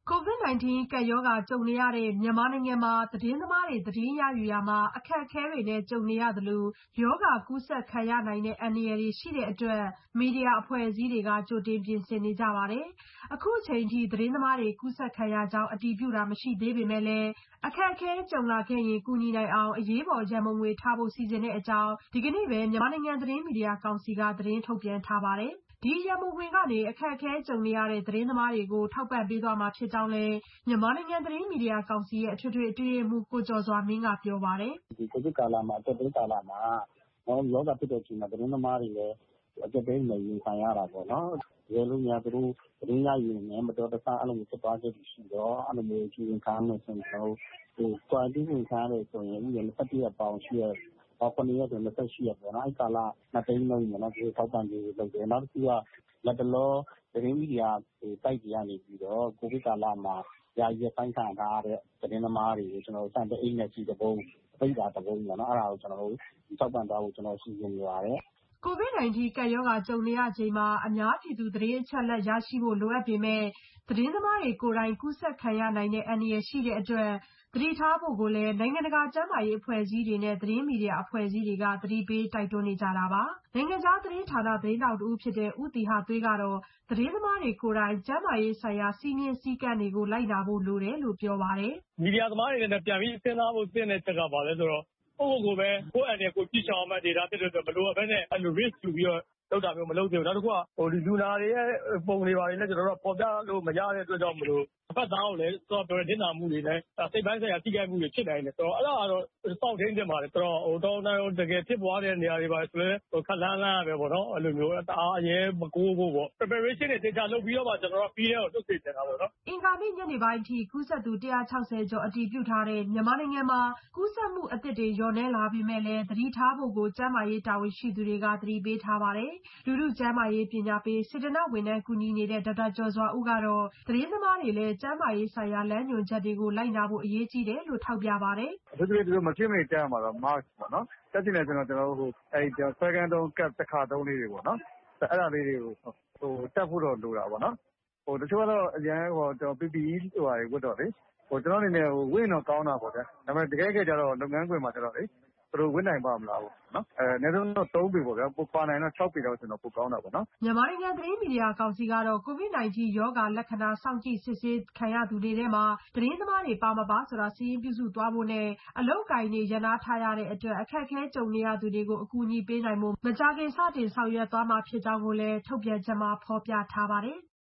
ကိုဗစ်၁၉ ကပ်ရောဂါကြုံနေရတဲ့မြန်မာနိုင်ငံမှာသတင်းသမားတွေသတင်းရယူရာမှာအခက်အခဲတွေနဲ့ကြုံနေရသလိုရောဂါကူးစက်ခံရနိုင်တဲ့အန္တရာယ်တွေရှိတဲ့အတွက်မီဒီယာအဖွဲ့အစည်းတွေကကြိုတင်ပြင်ဆင်နေကြပါတယ်။အခုချိန်ထိသတင်းသမားတွေကူးစက်ခံရကြောင်းအတည်ပြုတာမရှိသေးပေမဲ့လည်းအခက်အခဲကြုံလာခဲ့ရင်ကူညီနိုင်အောင်အရေးပေါ်ရန်ပုံငွေထားဖို့စီစဉ်တဲ့အကြောင်းဒီကနေ့ပဲမြန်မာနိုင်ငံသတင်းမီဒီယာကောင်စီကသတင်းထုတ်ပြန်ထားပါတယ်။ဒီရန်ပုံငွေကနေအခက်အခဲကြုံနေရတဲ့သတင်းသမားတွေကိုထောက်ပံ့ပေးသွားမှာဖြစ်ကြောင်းလည်းမြန်မာနိုင်ငံသတင်းမီဒီယာကောင်စီရဲ့အထွေထွေအတွင်းရေးမှူးကိုကျော်စွာမင်းကပြောပါတယ်။ဒီကိုဗစ်ကာလမှာအသက်ဘေးကာလမှာရောဂါဖြစ်တဲ့အချိန်မှာသတင်းသမားတွေလည်းအသက်ဘေးနဲ့ရင်ဆိုင်ရတာပေါ့နော်။ရဲလို့များသူတို့သတင်းရယူနေမတော်တဆအဲ့လိုမျိုးဖြစ်သွားချက်ရှိတော့အဲ့လိုမျိုးကြီးရင်ခံမယ်ဆိုတော့ဟို quarantine ဝင်ခံရတယ်ဆိုရင်ဥပမာနှစ်ရက်ပေါင်းရှိရပေါခုနှစ်ရက်ဆိုနှစ်ရှိရပေါ့နော်အဲ့ကာလနှစ်သိန်းလုံးပေါ့နော်ဒီထောက်ပံ့ရေးလုပ်တယ်နောက်တစ်ခုကလက်တလောသတင်းမီဒီယာတိုက်တွေကနေပြီးတော့ကိုဗစ်ကာလမှာရာရပိုင်းခံထားတဲ့သတင်းသမားတွေကိုကျွန်တော်စံတအိမ်နဲ့ကြီးတပုံပိတ်တာတပုံပေါ့နော်အဲ့ဒါကိုကျွန်တော်တို့ထောက်ပံ့သွားဖို့ကျွန်တော်စီစဉ်နေပါတယ်ကိုဗစ်၁၉ ကပ်ရောဂါကြုံနေရချိန်မှာအများပြည်သူသတင်းအချက်အလက်ရရှိဖို့လိုအပ်ပေမဲ့သတင်းသမားတွေကိုယ်တိုင်ကူးစက်ခံရနိုင်တဲ့အန္တရာယ်ရှိတဲ့အတွက်သတိထားဖို့ကိုလည်းနိုင်ငံတကာကျန်းမာရေးအဖွဲ့အစည်းတွေနဲ့သတင်းမီဒီယာအဖွဲ့အစည်းတွေကသတိပေးတိုက်တွန်းနေကြတာပါ။နိုင်ငံခြားသတင်းဌာနသတင်းတောက်တူဖြစ်တဲ့ဦးတီဟာသွေးကတော့သတင်းသမားတွေကိုယ်တိုင်ကျန်းမာရေးဆိုင်ရာစီမင်းစည်းကမ်းတွေကိုလိုက်နာဖို့လိုတယ်လို့ပြောပါတယ်။မီဒီယာသမားတွေလည်းပြန်ပြီးစဉ်းစားဖို့တင်တဲ့ချက်ကပါလဲဆိုတော့ကိုယ့်ကိုယ်ပဲကိုယ့်အန်တဲ့ကိုကြည့်ချောင်းမှဒေတာဖြစ်တဲ့အတွက်မလိုအပ်ဘဲနဲ့အဲ့လို risk ယူပြီးတော့လောက်တာမျိုးမလုပ်သင့်ဘူးနောက်တစ်ခုကဟိုဒီလူနာတွေရဲ့ပုံတွေပါတယ်လည်းကျွန်တော်တို့ပေါ်ပြလို့မရတဲ့အတွက်ကြောင့်မလို့အဖက်သားကိုလည်းတော်တော်တင်နာမှုတွေလည်းစိတ်ပိုင်းဆိုင်ရာထိခိုက်မှုတွေဖြစ်နိုင်တယ်ဆိုတော့အဲ့ဒါကတော့စောင့်ထင်းတင်ပါတယ်တော်တော်ဟိုတောင်းတန်းတကယ်ဖြစ်ပွားတဲ့နေရာတွေပါဆိုလည်းဟိုခက်လန်းလန်းပဲပေါ့နော်အဲ့လိုမျိုးတအားအရေးမကိုးဖို့ပေါ့ preparation တွေတင်ချလုပ်ပြီးတော့မှကျွန်တော်တို့ပြီးတဲ့ကိုတုတ်သိနေတာပေါ့နော်အင်္ဂါနေ့ညနေပိုင်းထိကူးစက်သူ၁၆၀ကျော်အတည်ပြုထားတဲ့မြန်မာနိုင်ငံမှာကူးစက်မှုအသစ်တွေလျော့နည်းလာပေမဲ့လည်းသတိထားဖို့ကိုကျန်းမာရေးတာဝန်ရှိသူတွေကသတိပေးထားပါတယ်လူထုကျန်းမာရေးပညာပေးစေတနာ့ဝန်ထမ်းကူညီနေတဲ့ဒေါက်တာကျော်စွာဦးကတော့သတင်းသမားတွေလည်းကျန်းမာရေးဆိုင်ရာလမ်းညွှန်ချက်တွေကိုလိုက်နာဖို့အရေးကြီးတယ်လို့ထောက်ပြပါတယ်။ဒီလိုဒီလိုမဖြစ်မနေကြားရမှာတော့ mask ပေါ့နော်။တက်ချင်တယ်ဆိုတော့ကျွန်တော်တို့ဟိုအဲဒီဆွဲကန်းတုံးကပ်တစ်ခါတုံးလေးတွေပေါ့နော်။အဲ့ဒါလေးတွေကိုဟိုတက်ဖို့တော့လိုတာပေါ့နော်။ဟိုတချို့ကတော့အရင်ဟိုကျွန်တော် P P E ဟိုဟာတွေဝတ်တော့လေဟိုကျွန်တော်အနေနဲ့ဟိုဝင့်တော့ကောင်းတာပေါ့ဗျာ။ဒါပေမဲ့တကယ်ကြတော့လုပ်ငန်းခွင်မှာကျတော့လေသူတို့ဝင့်နိုင်ပါမလားပေါ့နော်။အဲအနည်းဆုံးတော့သုံးပေပေါ့ဗျာ။ပိုပါနိုင်တော့ခြောက်ပေတော့ကျွန်တော်ပိုကောင်းတာပေါ့နော်။မြန်မာနိုင်ငံသတင်းမီဒီယာကောင်စီကတော့ကိုဗစ်၁၉ရောဂါလက္ခဏာစောင့်ကြည့်စစ်ဆေးခံရသူတွေထဲမှာသတင်းသမားတွေပါမပါဆိုတာစီးရင်ပြုစုသွားဖို့နဲ့အလုပ်ကိုင်တွေရနာထားရတဲ့အတွက်အခက်အခဲကြုံနေရသူတွေကိုအကူအညီပေးနိုင်မှုမကြာခင်စတင်ဆောင်ရွက်သွားမှာဖြစ်ကြောင်းကိုလည်းထုတ်ပြန်ချက်မှာဖော်ပြထားပါတယ်။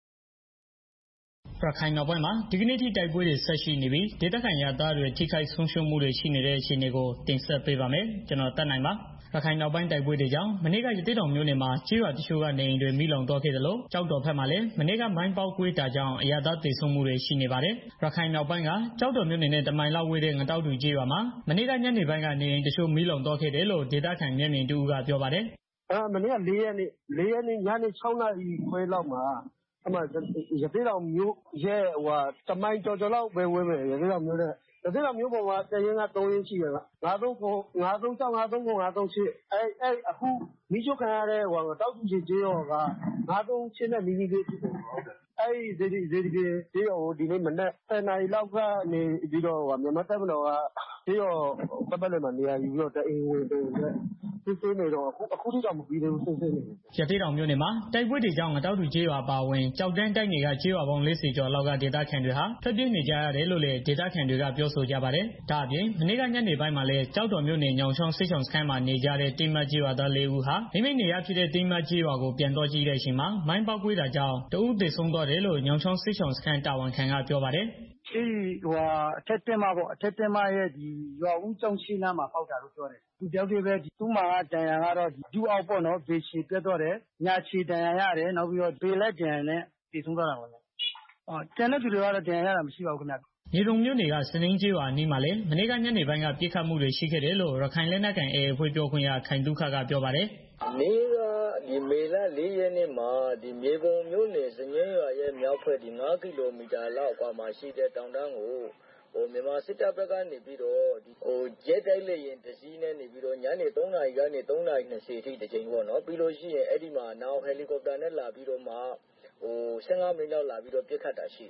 ရခိုင်နောက်ပိုင်းမှာဒီကနေ့ထိတိုက်ပွဲတွေဆက်ရှိနေပြီးဒေသခံရသားတွေထိခိုက်ဆုံးရှုံးမှုတွေရှိနေတဲ့အခြေအနေကိုတင်ဆက်ပေးပါမယ်ကျွန်တော်တက်နိုင်ပါရခိုင်နောက်ပိုင်းတိုက်ပွဲတွေကြောင့်မနေ့ကရသေ့တောင်မြို့နယ်မှာကျေးရွာတချို့ကနေအိမ်တွေမိလောင်သွားခဲ့တယ်လို့ကြောက်တော်ဘက်မှာလည်းမနေ့ကမိုင်းပေါက်ကွေးတာကြောင့်အရသာတည်ဆုံမှုတွေရှိနေပါတယ်ရခိုင်နောက်ပိုင်းကကြောက်တော်မြို့နယ်နဲ့တမိုင်လောက်ဝေးတဲ့ငတောက်တူကျေးရွာမှာမနေ့ကညနေပိုင်းကနေအိမ်တချို့မိလောင်သွားခဲ့တယ်လို့ဒေသခံမျက်မြင်တူကပြောပါတယ်အဲမနေ့က၄ရက်နေ့၄ရက်နေ့ညနေ၆နာရီခွဲလောက်မှာအမှရသေ့တောင်မြို့ရဲ့ဟိုတမိုင်ကျော်ကျော်လောက်ပဲဝေးမယ်ရသေ့တောင်မြို့နဲ့ရသေ့တောင်မြို့ပေါ်မှာတရင်က၃ရင်းရှိတယ်ကငါးသုံးကိုငါးသုံး၆ငါးသုံးကိုငါးသုံးရှစ်အဲအဲအခုမိချုပ်ခံရတဲ့ဟိုတောက်သူချေကျေးရောကငါးသုံးရှစ်နဲ့နီးနီးလေးဖြစ်တယ်ဟုတ်တယ်အဲဒီဇေဒီဇေဒီကေကျေးရောဒီနေ့မနေ့ဆယ်နာရီလောက်ကနေပြီးတော့မြန်မာတပ်မတော်ကကျေးရောပတ်ပတ်လည်မှာနေရာယူပြီးတော့တအိမ်ဝင်တယ်စစ်ဆေးနေတော့အခုအခုထိတော့မပြီးသေးဘူးစစ်ဆေးနေတယ်ရသေ့တောင်မြို့နယ်မှာတိုက်ပွဲတွေကြောင့်ငတောက်တူကျေးရွာပါဝင်ကြောက်တန်းတိုက်နယ်ကကျေးရွာပေါင်း၄၀ကျော်လောက်ကဒေသခံတွေဟာထွက်ပြေးနေကြရတယ်လို့လည်းဒေသခံတွေကပြောဆိုကြပါတယ်ဒါအပြင်မနေ့ကညနေပိုင်းမှာလည်းကြောက်တော်မြို့နယ်ညောင်ချောင်းစစ်ဆောင်စခန်းမှာနေကြတဲ့တိမ်မကျေးရွာသား၄ဦးဟာမိမိနေရဖြစ်တဲ့တိမ်မကျေးရွာကိုပြန်တော့ကြည့်တဲ့အချိန်မှာမိုင်းပေါက်ကွေးတာကြောင့်တဦးသေဆုံးသွားတယ်လို့ညောင်ချောင်းစစ်ဆောင်စခန်းတာဝန်ခံကပြောပါတယ်အေးဟိုအထက်တင်မပေါ့အထက်တင်မရဲ့ဒီရွာဦးကျောင်းရှိနားမှာပေါက်တာလို့ပြောတယ်သူတယောက်တည်းပဲသူ့မှာတန်ရန်ကတော့ဒူးအောက်ပေါ့နော်ဘေချီပြတ်တော့တယ်ညာချီတန်ရန်ရတယ်နောက်ပြီးတော့ဘေလက်တန်ရန်နဲ့တည်ဆုံးသွားတာပေါ့နော်အော်တန်တဲ့သူတွေကတော့တန်ရန်ရတာမရှိပါဘူးခင်ဗျမြေတုံမြို့နယ်ကစနင်းကျေးရွာအနီးမှာလည်းမနေ့ကညနေပိုင်းကပြစ်ခတ်မှုတွေရှိခဲ့တယ်လို့ရခိုင်လက်နက်ကန်အေအေအဖွဲ့ပြောခွင့်ရခိုင်ဒုက္ခကပြောပါတယ်နေ့ကဒီမေလ၄ရက်နေ့မှာဒီမြေပုံမြို့နယ်စငင်းရွာရဲ့မြောက်ဘက်ဒီ၅ကီလိုမီတာလောက်အကွာမှာရှိတဲ့တောင်တန်းကိုဟိုမြန်မာစစ်တပ်ဘက်ကနေပြီးတော့ဟိုရဲတိုက်လေရင်တစည်းနဲ့နေပြီးတော့ညနေ၃နာရီကနေ၃နာရီ၂၀အထိတစ်ချိန်ပေါ့နော်ပြီးလို့ရှိရင်အဲ့ဒီမှာနောက်ဟယ်လီကော်ပတာနဲ့လာပြီးတော့မှဟို၁၅မိနစ်လောက်လာပြီးတော့ပြစ်ခတ်တာရှိတယ်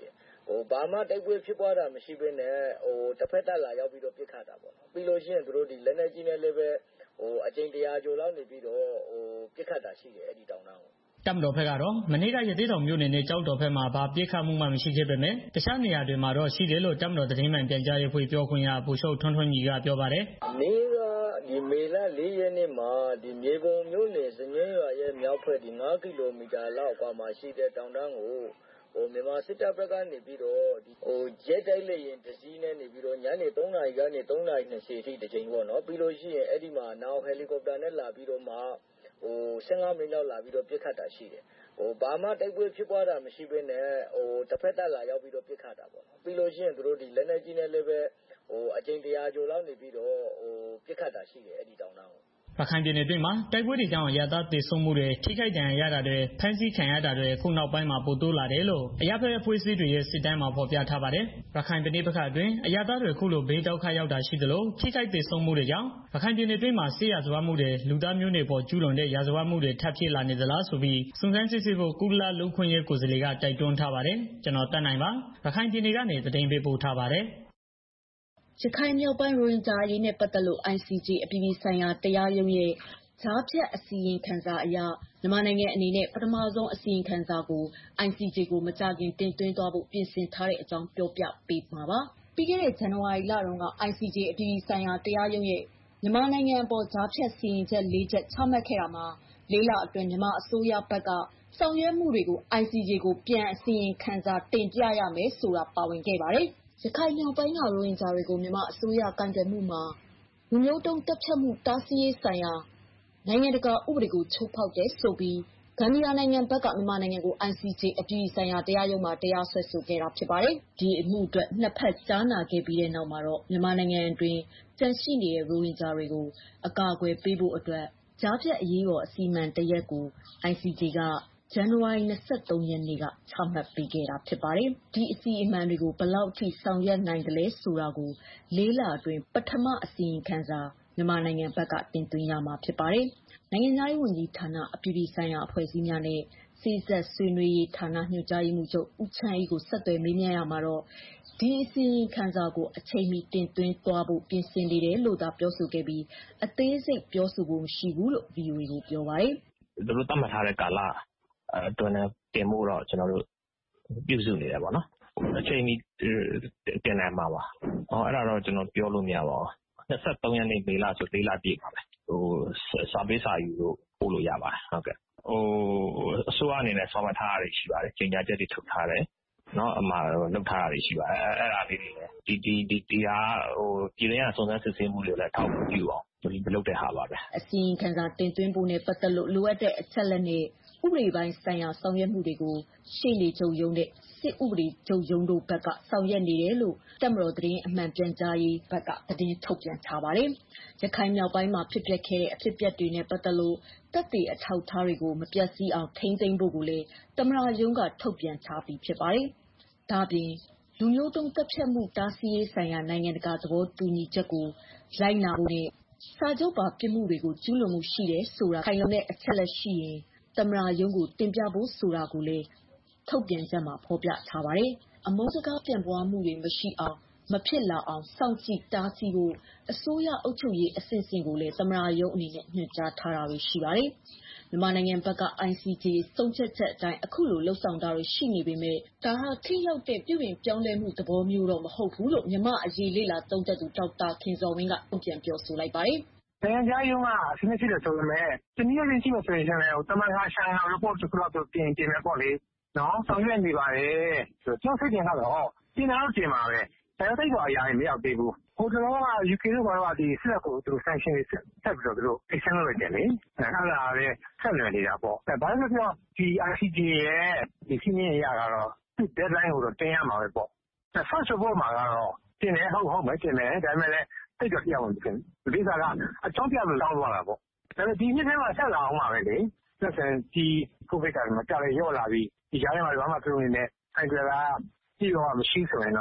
ဟိုဘာမှတိုက်ပွဲဖြစ်ပွားတာမရှိဘဲနဲ့ဟိုတစ်ဖက်သက်လာရောက်ပြီးတော့ပြစ်ခတ်တာပေါ့နော်ပြီးလို့ရှိရင်သူတို့ဒီလက်နက်ကြီးနဲ့လည်းပဲဟိုအကြိမ်တရာကျော်လောက်နေပြီးတော့ဟိုပြစ်ခတ်တာရှိတယ်အဲ့ဒီတောင်တန်းကိုတပ်မတော်ဘက်ကတော့မနေ့ကရသေးတော်မြို့နယ်နဲ့ကြောက်တော်ဘက်မှာဘာပြစ်ခတ်မှုမှမရှိခဲ့ပေမဲ့တခြားနေရာတွေမှာတော့ရှိတယ်လို့တပ်မတော်သတင်းမှန်ပြန်ကြားရေးဖွဲ့ပြောခွင့်ရဗိုလ်ချုပ်ထွန်းထွန်းကြီးကပြောပါတယ်။နေ့ကဒီမေလလေးရက်နေ့မှာဒီမြေပုံမြို့နယ်စညင်းရွာရဲ့မြောက်ဘက်ဒီငါးကီလိုမီတာလောက်ကွာမှာရှိတဲ့တောင်တန်းကိုဟိုမြန်မာစစ်တပ်ဘက်ကနေပြီးတော့ဒီဟိုရဲတိုက်လေရင်တစည်းနဲ့နေပြီးတော့ညနေသုံးနာရီကနေသုံးနာရီနှစ်ဆယ်ထိတစ်ချိန်ပေါ့နော်ပြီးလို့ရှိရင်အဲ့ဒီမှာနောက်ဟယ်လီကော်ပတာနဲ့လာပြီးတော့မှဟိုဆယ်ငါးမိနစ်လောက်လာပြီးတော့ပြစ်ခတ်တာရှိတယ်ဟိုဘာမှတိုက်ပွဲဖြစ်ပွားတာမရှိဘဲနဲ့ဟိုတစ်ဖက်သက်လာရောက်ပြီးတော့ပြစ်ခတ်တာပေါ့နော်ပြီးလို့ရှိရင်သူတို့ဒီလက်နက်ကြီးနဲ့လည်းပဲဟိုအကြိမ်တရာကျော်လောက်နေပြီးတော့ဟိုပြစ်ခတ်တာရှိတယ်အဲ့ဒီတောင်တန်းကိုရခိုင်ပြည်နယ်တွင်းမှာတိုက်ပွဲတွေကြောင့်အရသာတည်ဆုံမှုတွေထိခိုက်ဒဏ်ရာရတာတွေဖမ်းဆီးခံရတာတွေခုနောက်ပိုင်းမှာပိုတိုးလာတယ်လို့အရပ်ဘက်အဖွဲ့အစည်းတွေရဲ့စစ်တမ်းမှာဖော်ပြထားပါတယ်။ရခိုင်ပြည်နယ်ဘက်အတွင်းအရသာတွေခုလိုဘေးဒုက္ခရောက်တာရှိသလိုထိခိုက်တည်ဆုံမှုတွေကြောင့်ရခိုင်ပြည်နယ်တွင်းမှာဆေးရဇဝမှုတွေလူသားမျိုးနွယ်ပေါ်ကျူးလွန်တဲ့ရာဇဝမှုတွေထပ်ဖြစ်လာနေသလားဆိုပြီးစုံစမ်းစစ်ဆေးဖို့ကုလလူ့ခွင့်ရေးကိုယ်စားလှယ်ကတိုက်တွန်းထားပါတယ်။ကျွန်တော်တတ်နိုင်ပါရခိုင်ပြည်နယ်ကနေသတင်းပေးပို့ထားပါတယ်။ရခိုင်မြောက်ပိုင်းရိုဟင်ဂျာအရေးနဲ့ပတ်သက်လို့ I C J အပြည်ပြည်ဆိုင်ရာတရားရုံးရဲ့ကြားဖြတ်အစီရင်ခံစာအရမြန်မာနိုင်ငံအနေနဲ့ပထမဆုံးအစီရင်ခံစာကို I C J ကိုမကြခင်တင်သွင်းသွားဖို့ပြင်ဆင်ထားတဲ့အကြောင်းပြောပြပေးမှာပါ။ပြီးခဲ့တဲ့ဇန်နဝါရီလတုန်းက I C J အပြည်ပြည်ဆိုင်ရာတရားရုံးရဲ့မြန်မာနိုင်ငံအပေါ်ကြားဖြတ်စီရင်ချက်၄ချက်ချမှတ်ခဲ့တာမှာလေးလအတွင်းမြန်မာအစိုးရဘက်ကဆောင်ရွက်မှုတွေကို I C J ကိုပြန်အစီရင်ခံစာတင်ပြရမယ်ဆိုတာပါဝင်ခဲ့ပါတယ်။ရခိုင်မြောက်ပိုင်းကရိုဟင်ဂျာတွေကိုမြန်မာအစိုးရကန့်ကွက်မှုမှာလူမျိုးတုံးတပ်ဖြတ်မှုတားဆီးရေးဆိုင်ရာနိုင်ငံတကာဥပဒေကိုချိုးဖောက်တယ်ဆိုပြီးဂမ်ဘီယာနိုင်ငံဘက်ကမြန်မာနိုင်ငံကို I C J အပြည်ပြည်ဆိုင်ရာတရားရုံးမှာတရားစွဲဆိုခဲ့တာဖြစ်ပါတယ်။ဒီအမှုအတွက်နှစ်ဖက်ကြားနာခဲ့ပြီးတဲ့နောက်မှာတော့မြန်မာနိုင်ငံအတွင်းကျန်ရှိနေတဲ့ရိုဟင်ဂျာတွေကိုအကာအကွယ်ပေးဖို့အတွက်ကြားဖြတ်အရေးပေါ်အစီအမံတရက်ကို I C J ကဇန်နဝါရီလ၂၃ရက်နေ့ကချမှတ်ပေးခဲ့တာဖြစ်ပါတယ်။ဒီအစီအမံတွေကိုဘယ်လောက်ထိဆောင်ရွက်နိုင်တယ်လဲဆိုတာကိုလေးလအတွင်းပထမအစီရင်ခံစာမြန်မာနိုင်ငံဘက်ကတင်သွင်းရမှာဖြစ်ပါတယ်။နိုင်ငံသားရေးဝန်ကြီးဌာနအပြည်ပြည်ဆိုင်ရာအဖွဲ့အစည်းများနဲ့စေ့စပ်ဆွေးနွေးရေးဌာနညွှန်ကြားရေးမှူးချုပ်ဦးချမ်းအေးကိုဆက်သွယ်မေးမြန်းရမှာတော့ဒီအစီရင်ခံစာကိုအချိန်မီတင်သွင်းသွားဖို့ပြင်ဆင်နေတယ်လို့သာပြောဆိုခဲ့ပြီးအသေးစိတ်ပြောဆိုဖို့မရှိဘူးလို့ V O A ကိုပြောပါတယ်။သူတို့သတ်မှတ်ထားတဲ့ကာလအတွင်းတင်ဖို့တော့ကျွန်တော်တို့ပြုစုနေတယ်ပေါ့နော်။အချိန်မီတင်နိုင်မှာပါ။ဟောအဲ့ဒါတော့ကျွန်တော်ပြောလို့မရပါဘူး။၂၃ရက်နေ့မေလဆိုလေးလပြည့်ပါပဲဟိုစာပေးစာယူလို့ပို့လို့ရပါတယ်ဟုတ်ကဲ့ဟိုအစိုးရအနေနဲ့ဆောင်ရွက်ထားတာရှိပါတယ်ကြေညာချက်တွေထုတ်ထားတယ်နော်အမှားလုပ်ထားတာရှိပါတယ်အဲ့အဲ့ဒါလေးတွေဒီဒီဒီဒီဟာဟိုပြည်ရင်းစုံစမ်းစစ်ဆေးမှုတွေလည်းထောက်ပြအောင်ဒီမလုပ်တဲ့ဟာပါပဲအစီရင်ခံစာတင်သွင်းဖို့နဲ့ပတ်သက်လို့လိုအပ်တဲ့အချက်လက်နဲ့ဥပဒေပိုင်းဆိုင်ရာဆောင်ရွက်မှုတွေကိုရှေ့နေချုပ်ရုံးနဲ့စစ်ဥပဒေချုပ်ရုံးတို့ဘက်ကဆောင်ရွက်နေတယ်လို့တပ်မတော်သတင်းအမှန်ပြန်ကြားရေးဘက်ကသတင်းထုတ်ပြန်ထားပါတယ်။ရခိုင်မြောက်ပိုင်းမှာဖြစ်ပျက်ခဲ့တဲ့အဖြစ်အပျက်တွေနဲ့ပတ်သက်လို့တပ်တွေအထောက်အထားတွေကိုမပြတ်စည်းအောင်ထိန်းသိမ်းဖို့ကိုလည်းသမ္မတရုံးကထုတ်ပြန်ထားပြီးဖြစ်ပါတယ်။ဒါပြင်လူမျိုးတုံးတပ်ဖြတ်မှုတားဆီးရေးဆိုင်ရာနိုင်ငံတကာသဘောတူညီချက်ကိုလိုက်နာဖို့နဲ့စာချုပ်ပါပြစ်မှုတွေကိုကျူးလွန်မှုရှိတယ်ဆိုတာခိုင်လုံတဲ့အချက်လက်ရှိရင်သမ္မတရုံးကိုတင်ပြဖို့ဆိုတာကိုလည်းထုတ်ပြန်ချက်မှာဖော်ပြထားပါတယ်။အမုန်းစကားပြန်ပွားမှုတွေမရှိအောင်မဖြစ်လာအောင်စောင့်ကြည့်တားဆီးဖို့အစိုးရအုပ်ချုပ်ရေးအဆင့်ဆင့်ကိုလည်းသမ္မတရုံးအနေနဲ့ညွှန်ကြားထားတာရှိပါတယ်။မြန်မာနိုင်ငံဘက်က I C J ဆုံးဖြတ်ချက်အတိုင်းအခုလိုလှုပ်ဆောင်တာတွေရှိနေပေမဲ့ဒါဟာထိရောက်တဲ့ပြုပြင်ပြောင်းလဲမှုသဘောမျိုးတော့မဟုတ်ဘူးလို့မြန်မာအရေးလေ့လာသုံးသပ်သူဒေါက်တာခင်ဇော်ဝင်းကပြန်ပြောဆိုလိုက်ပါတယ်။နိုင်ငံခြားရေးကအစီအမံရှိတယ်ဆိုပေမဲ့တနည်းအားဖြင့်ကြည့်မယ်ဆိုရင်လည်းတမန်ဟာဆိုင်ရာ report တစ်ခုတော့ပြင်ပြင်မယ်ပေါ့လေနော်ဆောင်ရွက်နေပါတယ်ဆိုတော့စိတ်တင်ကတော့ပြင်တော့ပြင်ပါပဲဒါပေမဲ့တော့အရာကြီးမရောက်သေးဘူးဟိုတော့က U K တို့ကတော့ဒီစစ်တပ်ကိုသူတို့ sanction တွေဆက်ပြီးတော့သူတို့ action လုပ်ရတယ်လေအဲ့ဒါလည်းဆက်လွယ်နေတာပေါ့ဒါဘာလို့လဲဆိုတော့ဒီ I C J ရဲ့ဒီစီးရင်ရတာတော့သူ deadline ကိုတော့တင်ရမှာပဲပေါ့ first of all မှာကတော့တင်တယ်ဟုတ်ဟုတ်ပဲတင်တယ်ဒါပေမဲ့လည်းတိတ်တော့ပြောင်းနေတယ်ဒီစားကအကြောင်းပြလို့တောင်းသွားတာပေါ့ဒါပေမဲ့ဒီနှစ်ထဲမှာဆက်လာအောင်ပါပဲလေဆက်ဆံဒီ COVID ကမကြလဲရော့လာပြီးဒီကြားထဲမှာဘာမှပြုံးနေနဲ့ဆိုင်ကလာကြည့်တော့မရှိဆိုရင်တော့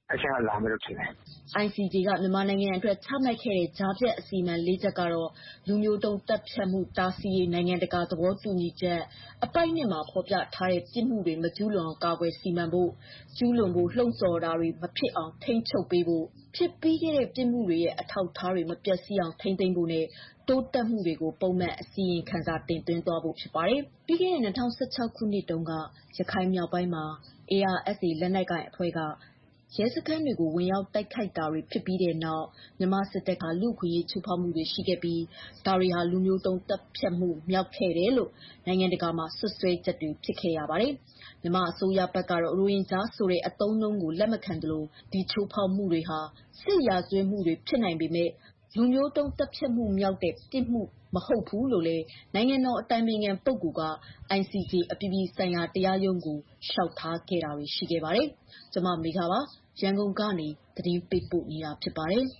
အဆင့်ကလာမယ်လို့ထင်တယ်။ I C J ကမြန်မာနိုင်ငံအတွက်ချမှတ်ခဲ့တဲ့ကြားဖြတ်အစီအမံလေးချက်ကတော့လူမျိုးတုံးတပ်ဖြတ်မှုတားဆီးရေးနိုင်ငံတကာသဘောတူညီချက်အပိုက်နှစ်မှာဖော်ပြထားတဲ့ပြစ်မှုတွေမကျူးလွန်အောင်ကာကွယ်စီမံဖို့ကျူးလွန်ဖို့လှုံ့ဆော်တာတွေမဖြစ်အောင်ထိန်းချုပ်ပေးဖို့ဖြစ်ပြီးခဲ့တဲ့ပြစ်မှုတွေရဲ့အထောက်အထားတွေမပျက်စီးအောင်ထိန်းသိမ်းဖို့နဲ့တိုးတက်မှုတွေကိုပုံမှန်အစီရင်ခံစာတင်သွင်းသွားဖို့ဖြစ်ပါတယ်။ပြီးခဲ့တဲ့၂၀၁၆ခုနှစ်တုန်းကရခိုင်မြောက်ပိုင်းမှာ A R S A လက်နက်ကိုင်အဖွဲ့ကရဲစခန်းတွေကိုဝင်ရောက်တိုက်ခိုက်တာတွေဖြစ်ပြီးတဲ့နောက်မြန်မာစစ်တပ်ကလူ့အခွင့်အရေးချိုးဖောက်မှုတွေရှိခဲ့ပြီးဒါတွေဟာလူမျိုးတုံးတပ်ဖြတ်မှုမြောက်ခဲ့တယ်လို့နိုင်ငံတကာမှာဆွဆွဲချက်တွေဖြစ်ခဲ့ရပါတယ်။မြန်မာအစိုးရဘက်ကတော့ရိုဟင်ဂျာဆိုတဲ့အသုံးအနှုန်းကိုလက်မခံသလိုဒီချိုးဖောက်မှုတွေဟာစစ်ရာဇဝတ်မှုတွေဖြစ်နိုင်ပေမဲ့လူမျိုးတုံးတပ်ဖြတ်မှုမြောက်တဲ့ပြစ်မှုမဟုတ်ဘူးလို့လည်းနိုင်ငံတော်အတိုင်ပင်ခံပုဂ္ဂိုလ်က I C J အပြည်ပြည်ဆိုင်ရာတရားရုံးကိုလျှောက်ထားခဲ့တာတွေရှိခဲ့ပါတယ်။ကျွန်မမေခပါရန်ကုန်ကနေသတင်းပေးပို့နေတာဖြစ်ပါတယ်။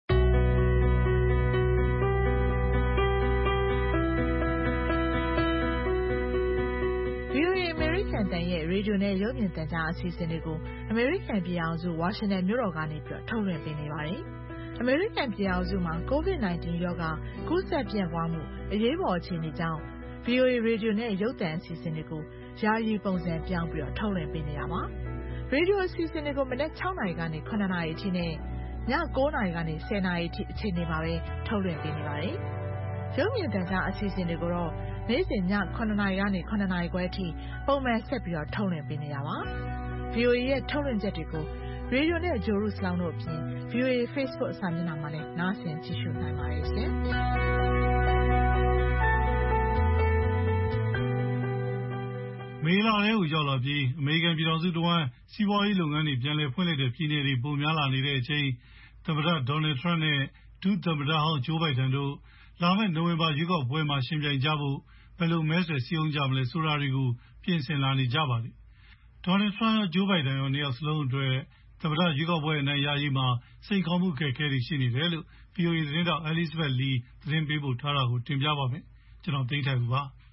V O A အမေရိကန်တန်ရဲ့ရေဒီယိုနဲ့ရုပ်မြင်သံကြားအစီအစဉ်တွေကိုအမေရိကန်ပြည်အောင်စုဝါရှင်တန်မြို့တော်ကနေပြီးထုတ်လွှင့်ပေးနေပါတယ်။အမေရိကန်ပြည်အောင်စုမှာ ကိုဗစ်၁၉ ရောဂါကူးစက်ပြန့်ပွားမှုအရေးပေါ်အခြေအနေကြောင့် V O A ရေဒီယိုနဲ့ရုပ်သံအစီအစဉ်တွေကိုယာယီပုံစံပြောင်းပြီးထုတ်လွှင့်ပေးနေတာပါ။ရေဒီယိုအစီအစဉ်တွေကိုမနက်၆နာရီကနေ၇နာရီအထိနဲ့ည၉နာရီကနေ၁၀နာရီအထိအချိန်တွေမှာပဲထုတ်လွှင့်ပေးနေပါတယ်။ရုပ်မြင်သံကြားအစီအစဉ်တွေကိုတော့နေ့စဉ်ည၇နာရီကနေ၇နာရီခွဲအထိပုံမှန်ဆက်ပြီးထုတ်လွှင့်ပေးနေတာပါ။ V O A ရဲ့ထုတ်လွှင့်ချက်တွေကိုရေဒီယိုနဲ့ဂျိုရုစလောင်းတို့အပြင် V O A Facebook စာမျက်နှာမှာလည်းနားဆင်ကြည့်ရှုနိုင်ပါတယ်ရှင်။မေလထဲကိုရောက်လာပြီးအမေရိကန်ပြည်ထောင်စုတဝန်းစီးပွားရေးလုပ်ငန်းတွေပြန်လည်ဖွင့်လှစ်တဲ့ပြည်နယ်တွေပုံများလာနေတဲ့အချိန်သမ္မတဒေါ်နယ်ထရန့်နဲ့ဒုသမ္မတဟောင်းဂျိုးဘိုင်ဒန်တို့လာမယ့်နိုဝင်ဘာရွေးကောက်ပွဲမှာရှင်ပြိုင်ကြဖို့ဘယ်လိုမဲဆွယ်စည်းရုံးကြမလဲဆိုတာတွေကိုပြင်ဆင်လာနေကြပါတယ်။ဒေါ်နယ်ထရန့်ရောဂျိုးဘိုင်ဒန်ရောနှစ်ယောက်စလုံးအတွက်သမ္မတရွေးကောက်ပွဲအနိုင်ရရေးမှာစိတ်ကောင်းမှုအခက်အခဲတွေရှိနေတယ်လို့ V O A သတင်းတောက် Elizabeth Lee သတင်းပေးပို့ထားတာကိုတင်ပြပါမယ်။ကျွန်တော်သိန်းထိုက်ဦးပါ။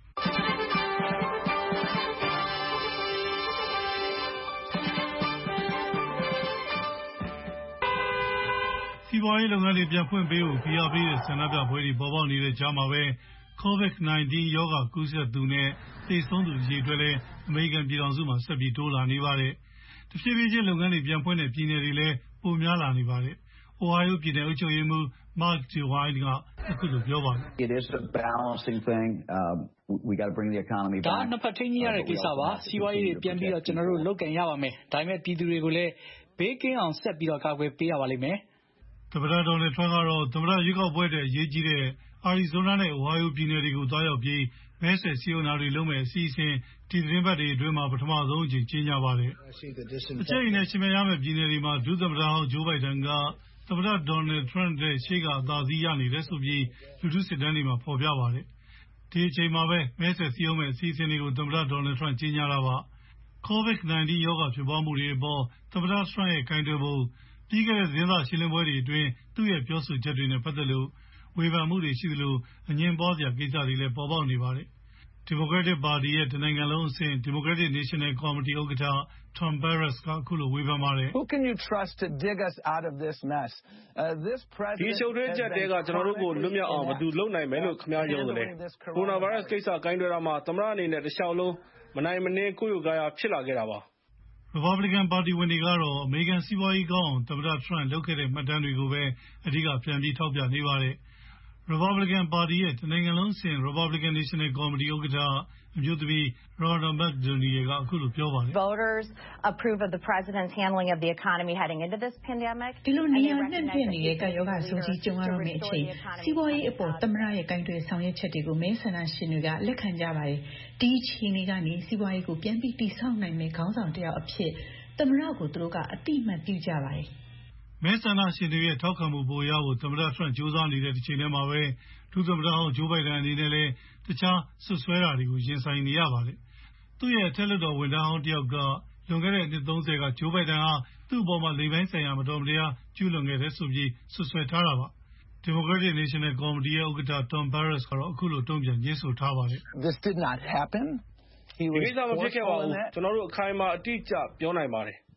စီးပွားရေးလုပ်ငန်းတွေပြန်ဖွင့်ပေးဖို့ဖိအားပေးတဲ့ဆန္ဒပြပွဲတွေပေါ်ပေါက်နေတဲ့ကြားမှာပဲ ကိုဗစ်၁၉ ရောဂါကူးစက်သူနဲ့သေဆုံးသူအရေအတွက်လည်းအမေရိကန်ပြည်ထောင်စုမှာဆက်ပြီးတိုးလာနေပါတယ်။တဖြည်းဖြည်းချင်းလုပ်ငန်းတွေပြန်ဖွင့်တဲ့ပြည်နယ်တွေလည်းပိုများလာနေပါတယ်။ Ohio ပြည်နယ်အုပ်ချုပ်ရေးမှူး Mark DeWine ကအခုလိုပြောပါတယ်။ It is a balancing thing. Um, we got to bring the economy back. ဒါနှစ်ဖက်ထိန်းညှိရတဲ့ကိစ္စပါ။စီးပွားရေးတွေပြန်ပြီးတော့ကျွန်တော်တို့လုပ်ကင်ရပါမယ်။ဒါပေမဲ့ပြည်သူတွေကိုလည်းဘေးကင်းအောင်ဆက်ပြီးတော့ကာကွယ်ပေးရပါလိမ့်မယ်။သမ္မတဒေါ်နယ်ထရန့်ကတော့သမ္မတရွေးကောက်ပွဲတဲ့အရေးကြီးတဲ့အာရီဇိုနာနဲ့အိုဟိုင်းယိုပြည်နယ်တွေကိုသွားရောက်ပြီးမဲဆွယ်စည်းရုံးတာတွေလုပ်မယ်အစီအစဉ်ဒီသတင်းပတ်တွေအတွင်းမှာပထမဆုံးအကြိမ်ကြေညာပါတယ်။အချိန်နဲ့ရှင်ပြရမယ့်ပြည်နယ်တွေမှာဒုသမ္မတဟောင်းဂျိုးဘိုင်ဒန်ကသမ္မတဒေါ်နယ်ထရန့်တဲ့ရှေ့ကအသာစီးရနေတယ်ဆိုပြီးလူထုစစ်တမ်းတွေမှာဖော်ပြပါတယ်။ဒီအချိန်မှာပဲမဲဆွယ်စည်းရုံးမယ့်အစီအစဉ်တွေကိုသမ္မတဒေါ်နယ်ထရန့်ကြေညာတာပါ။ ကိုဗစ်၁၉ ရောဂါဖြစ်ပွားမှုတွေအပေါ်သမ္မတထရန့်ရဲ့ကိုင်တွယ်ပုံပြီးခဲ့တဲ့သတင်းစာရှင်းလင်းပွဲတွေအတွင်းသူ့ရဲ့ပြောဆိုချက်တွေနဲ့ပတ်သက်လို့ဝေဖန်မှုတွေရှိသလိုအငြင်းပွားစရာကိစ္စတွေလည်းပေါ်ပေါက်နေပါတယ်။ Democratic Party ရဲ့တနိုင်ငံလုံးအဆင့် Democratic National Committee ဥက္ကဋ္ဌ Tom Perez ကအခုလိုဝေဖန်ပါတယ်။ Who can you trust to dig us out of this mess? Uh, this president ဒီရှုပ်ထွေးချက်တွေကကျွန်တော်တို့ကိုလွတ်မြောက်အောင်ဘယ်သူလုပ်နိုင်မယ်လို့ခင်ဗျားယုံတယ်။ Coronavirus ကိစ္စကိုင်းတွယ်တာမှာသမ္မတအနေနဲ့တခြားလုံးမနိုင်မနှင်းကိုယ့်ယူကားရဖြစ်လာခဲ့တာပါ။ Republican Party ဝင်တွေကတော့အမေရိကန်စီးပွားရေးကောင်းအောင်သမ္မတထရန့်လုပ်ခဲ့တဲ့မှတ်တမ်းတွေကိုပဲအဓိကပြန်ပြီးထောက်ပြနေပါတယ်။ Republican Party ရဲ့တနိုင်ငံလုံးအဆင့် Republican National Committee ဥက္ကဋ္ဌအမျိုးသမီး Ronna McDaniel ကအခုလိုပြောပါတယ်။ Voters approve of the president's handling of the economy heading into this pandemic. ဒီလိုနေရာနှံ့ပြနေတဲ့ကပ်ရောဂါဆိုးကြီးကြုံရတော့မယ့်အချိန်စီးပွားရေးအပေါ်သမ္မတရဲ့ကိုင်တွယ်ဆောင်ရွက်ချက်တွေကိုမဲဆန္ဒရှင်တွေကလက်ခံကြပါတယ်။ဒီအချိန်တွေကနေစီးပွားရေးကိုပြန်ပြီးတည်ဆောက်နိုင်မယ့်ခေါင်းဆောင်တစ်ယောက်အဖြစ်သမ္မတကိုသူတို့ကအတိအမှတ်ပြုကြပါတယ်။မဲဆန္ဒရှင်တွေရဲ့ထောက်ခံမှုပိုရဖို့သမ္မတထရန့်ကြိုးစားနေတဲ့တစ်ချိန်တည်းမှာပဲဒုသမ္မတဟောင်းဂျိုးဘိုင်ဒန်အနေနဲ့လည်းတခြားဆွဆွဲတာတွေကိုရင်ဆိုင်နေရပါတယ်။သူ့ရဲ့အထက်လွှတ်တော်ဝန်ထမ်းဟောင်းတစ်ယောက်ကလွန်ခဲ့တဲ့နှစ်သုံးဆယ်ကဂျိုးဘိုင်ဒန်ဟာသူ့အပေါ်မှာလိင်ပိုင်းဆိုင်ရာမတော်မတရားကျူးလွန်ခဲ့တယ်ဆိုပြီးဆွဆွဲထားတာပါ။ Democratic National Committee ရဲ့ဥက္ကဋ္ဌ Tom Perez ကတော့အခုလိုတုံ့ပြန်ညင်းဆိုထားပါတယ်။ This did not happen. ဒီကိစ္စမဖြစ်ခဲ့ပါဘူး။ကျွန်တော်တို့အခိုင်အမာအတိအကျပြောနိုင်ပါတယ်။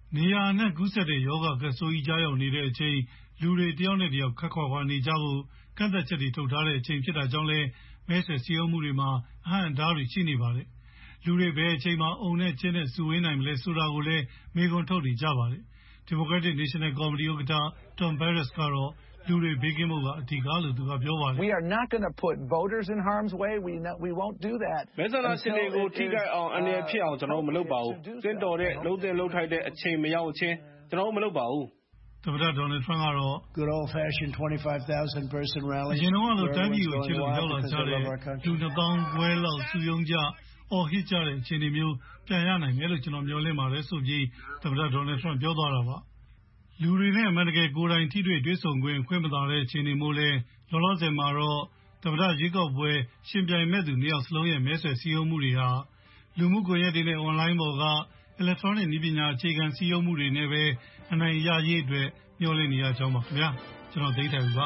နေရာအနှံ့ကူးစက်တဲ့ရောဂါကပ်ဆိုးကြီးကြားရောက်နေတဲ့အချိန်လူတွေတယောက်နဲ့တယောက်ခပ်ခွာခွာနေကြဖို့ကန့်သတ်ချက်တွေထုတ်ထားတဲ့အချိန်ဖြစ်တာကြောင့်လည်းမဲဆွယ်စည်းရုံးမှုတွေမှာအဟန့်အတားတွေရှိနေပါတယ်။လူတွေဘယ်အချိန်မှာအုံနဲ့ကျင်းနဲ့စုဝေးနိုင်မလဲဆိုတာကိုလည်းမေးခွန်းထုတ်နေကြပါတယ်။ Democratic National Committee ဥက္ကဋ္ဌ Tom Barrass ကတော့လူတွေဘေးကင်းဖို့ကအဓိကလို့သူကပြောပါတယ်။ We are not going to put voters in harm's way. We not, we won't do that. မဲဆန္ဒရှင်တွေကိုထိခိုက်အောင်အန္တရာယ်ဖြစ်အောင်ကျွန်တော်မလုပ်ပါဘူး။တင့်တော်တဲ့လုံးတင်လုံးထိုက်တဲ့အချိန်မရောက်ချင်းကျွန်တော်မလုပ်ပါဘူး။သမ္မတဒေါ်နယ်ထရန့်ကတော့ good old fashioned twenty-five thousand person rally ရင်တော့လို့တမ်းပြည်ကိုချစ်လို့ရောက်လာကြတဲ့လူနှစ်သောင်းခွဲလောက်စုယုံကြအော်ဟစ်ကြတဲ့အခြေအနေမျိုးပြန်ရနိုင်မယ်လို့ကျွန်တော်မျှော်လင့်ပါတယ်ဆိုပြီးသမ္မတဒေါ်နယ်ထရန့်ပြောသွားတာပါ။လူတွေနဲ့အမှန်တကယ်ကိုယ်တိုင်ထိတွေ့တွေ့ဆုံခွင့်ခွင့်မသာတဲ့အခြေအနေမျိုးလဲလောလောဆယ်မှာတော့သမ္မတရွေးကောက်ပွဲရှင်ပြိုင်မဲ့သူနှစ်ယောက်စလုံးရဲ့မဲဆွယ်စည်းရုံးမှုတွေဟာလူမှုကွန်ရက်တွေနဲ့ online ပေါ်က electronic နည်းပညာအခြေခံစည်းရုံးမှုတွေနဲ့ပဲအနိုင်ရရေးအတွက်မျှော်လင့်နေရကြောင်းပါခင်ဗျာကျွန်တော်ဒိဋ္ဌိပါ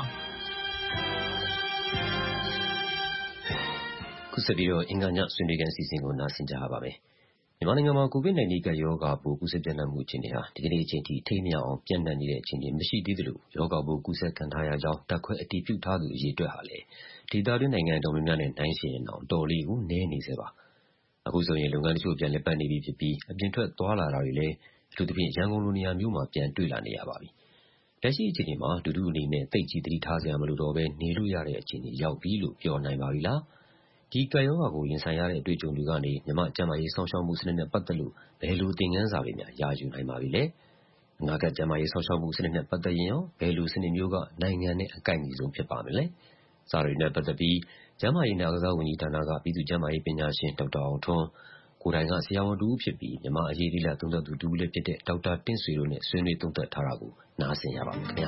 ခုဆက်ပြီးတော့အင်္ဂါညဆွေးနွေးခန်းအစီအစဉ်ကိုနားဆင်ကြရပါမယ်မြန်မာနိုင်ငံမှာ COVID nineteen ကပ်ရောဂါပိုးကူးစက်ပြန့်နှံ့မှုအခြေအနေဟာဒီကနေ့အချိန်ထိထိမြောက်အောင်ပြန့်နှံ့နေတဲ့အခြေအနေမရှိသေးသလိုရောဂါပိုးကူးစက်ခံထားရကြောင်းတက်ခွဲအတည်ပြုထားသူအရေအတွက်ဟာလည်းဒေသတွင်းနိုင်ငံတော်များများနဲ့နှိုင်းယှဉ်ရင်တော့တော်လေးကိုနည်းနေစေပါအခုဆိုရင်လုပ်ငန်းတချို့ပြန်လည်ပတ်နေပြီဖြစ်ပြီးအပြင်ထွက်သွားလာတာတွေလည်းအထူးသဖြင့်ရန်ကုန်လိုနေရာမျိုးမှာပြန်တွေ့လာနေရပါပြီလက်ရှိအခြေအနေမှာဒုဒုအနေနဲ့သိကြီးသတိထားစရာမလိုတော့ဘဲနေလို့ရတဲ့အခြေအနေရောက်ပြီလို့ပြောနိုင်ပါပြီလားဒီကရောဂါကိုရင်ဆိုင်ရတဲ့အတွေ့အကြုံတွေကနေမြမကျန်းမာရေးဆောင်ရှောက်မှုစနစ်နဲ့ပတ်သက်လို့ဘယ်လိုသင်ခန်းစာတွေများရယူနိုင်ပါပြီလဲအနာဂတ်ကျန်းမာရေးဆောင်ရှောက်မှုစနစ်နဲ့ပတ်သက်ရင်ရောဘယ်လိုစနစ်မျိုးကနိုင်ငံနဲ့အကိုက်အညီဆုံးဖြစ်ပါမလဲစာရီနဲ့ပတ်သက်ပြီးကျန်းမာရေးနဲ့အားကစားဝန်ကြီးဌာနကပြည်သူ့ကျန်းမာရေးပညာရှင်ဒေါက်တာအောင်ထွန်းကိုယ်တိုင်ကဆရာဝန်တူဖြစ်ပြီးမြမအရေးလေးလာသုံးသပ်သူတူလည်းဖြစ်တဲ့ဒေါက်တာတင့်ဆွေတို့နဲ့ဆွေးနွေးသုံးသပ်ထားတာကိုနားဆင်ရပါမယ်ခင်ဗျာ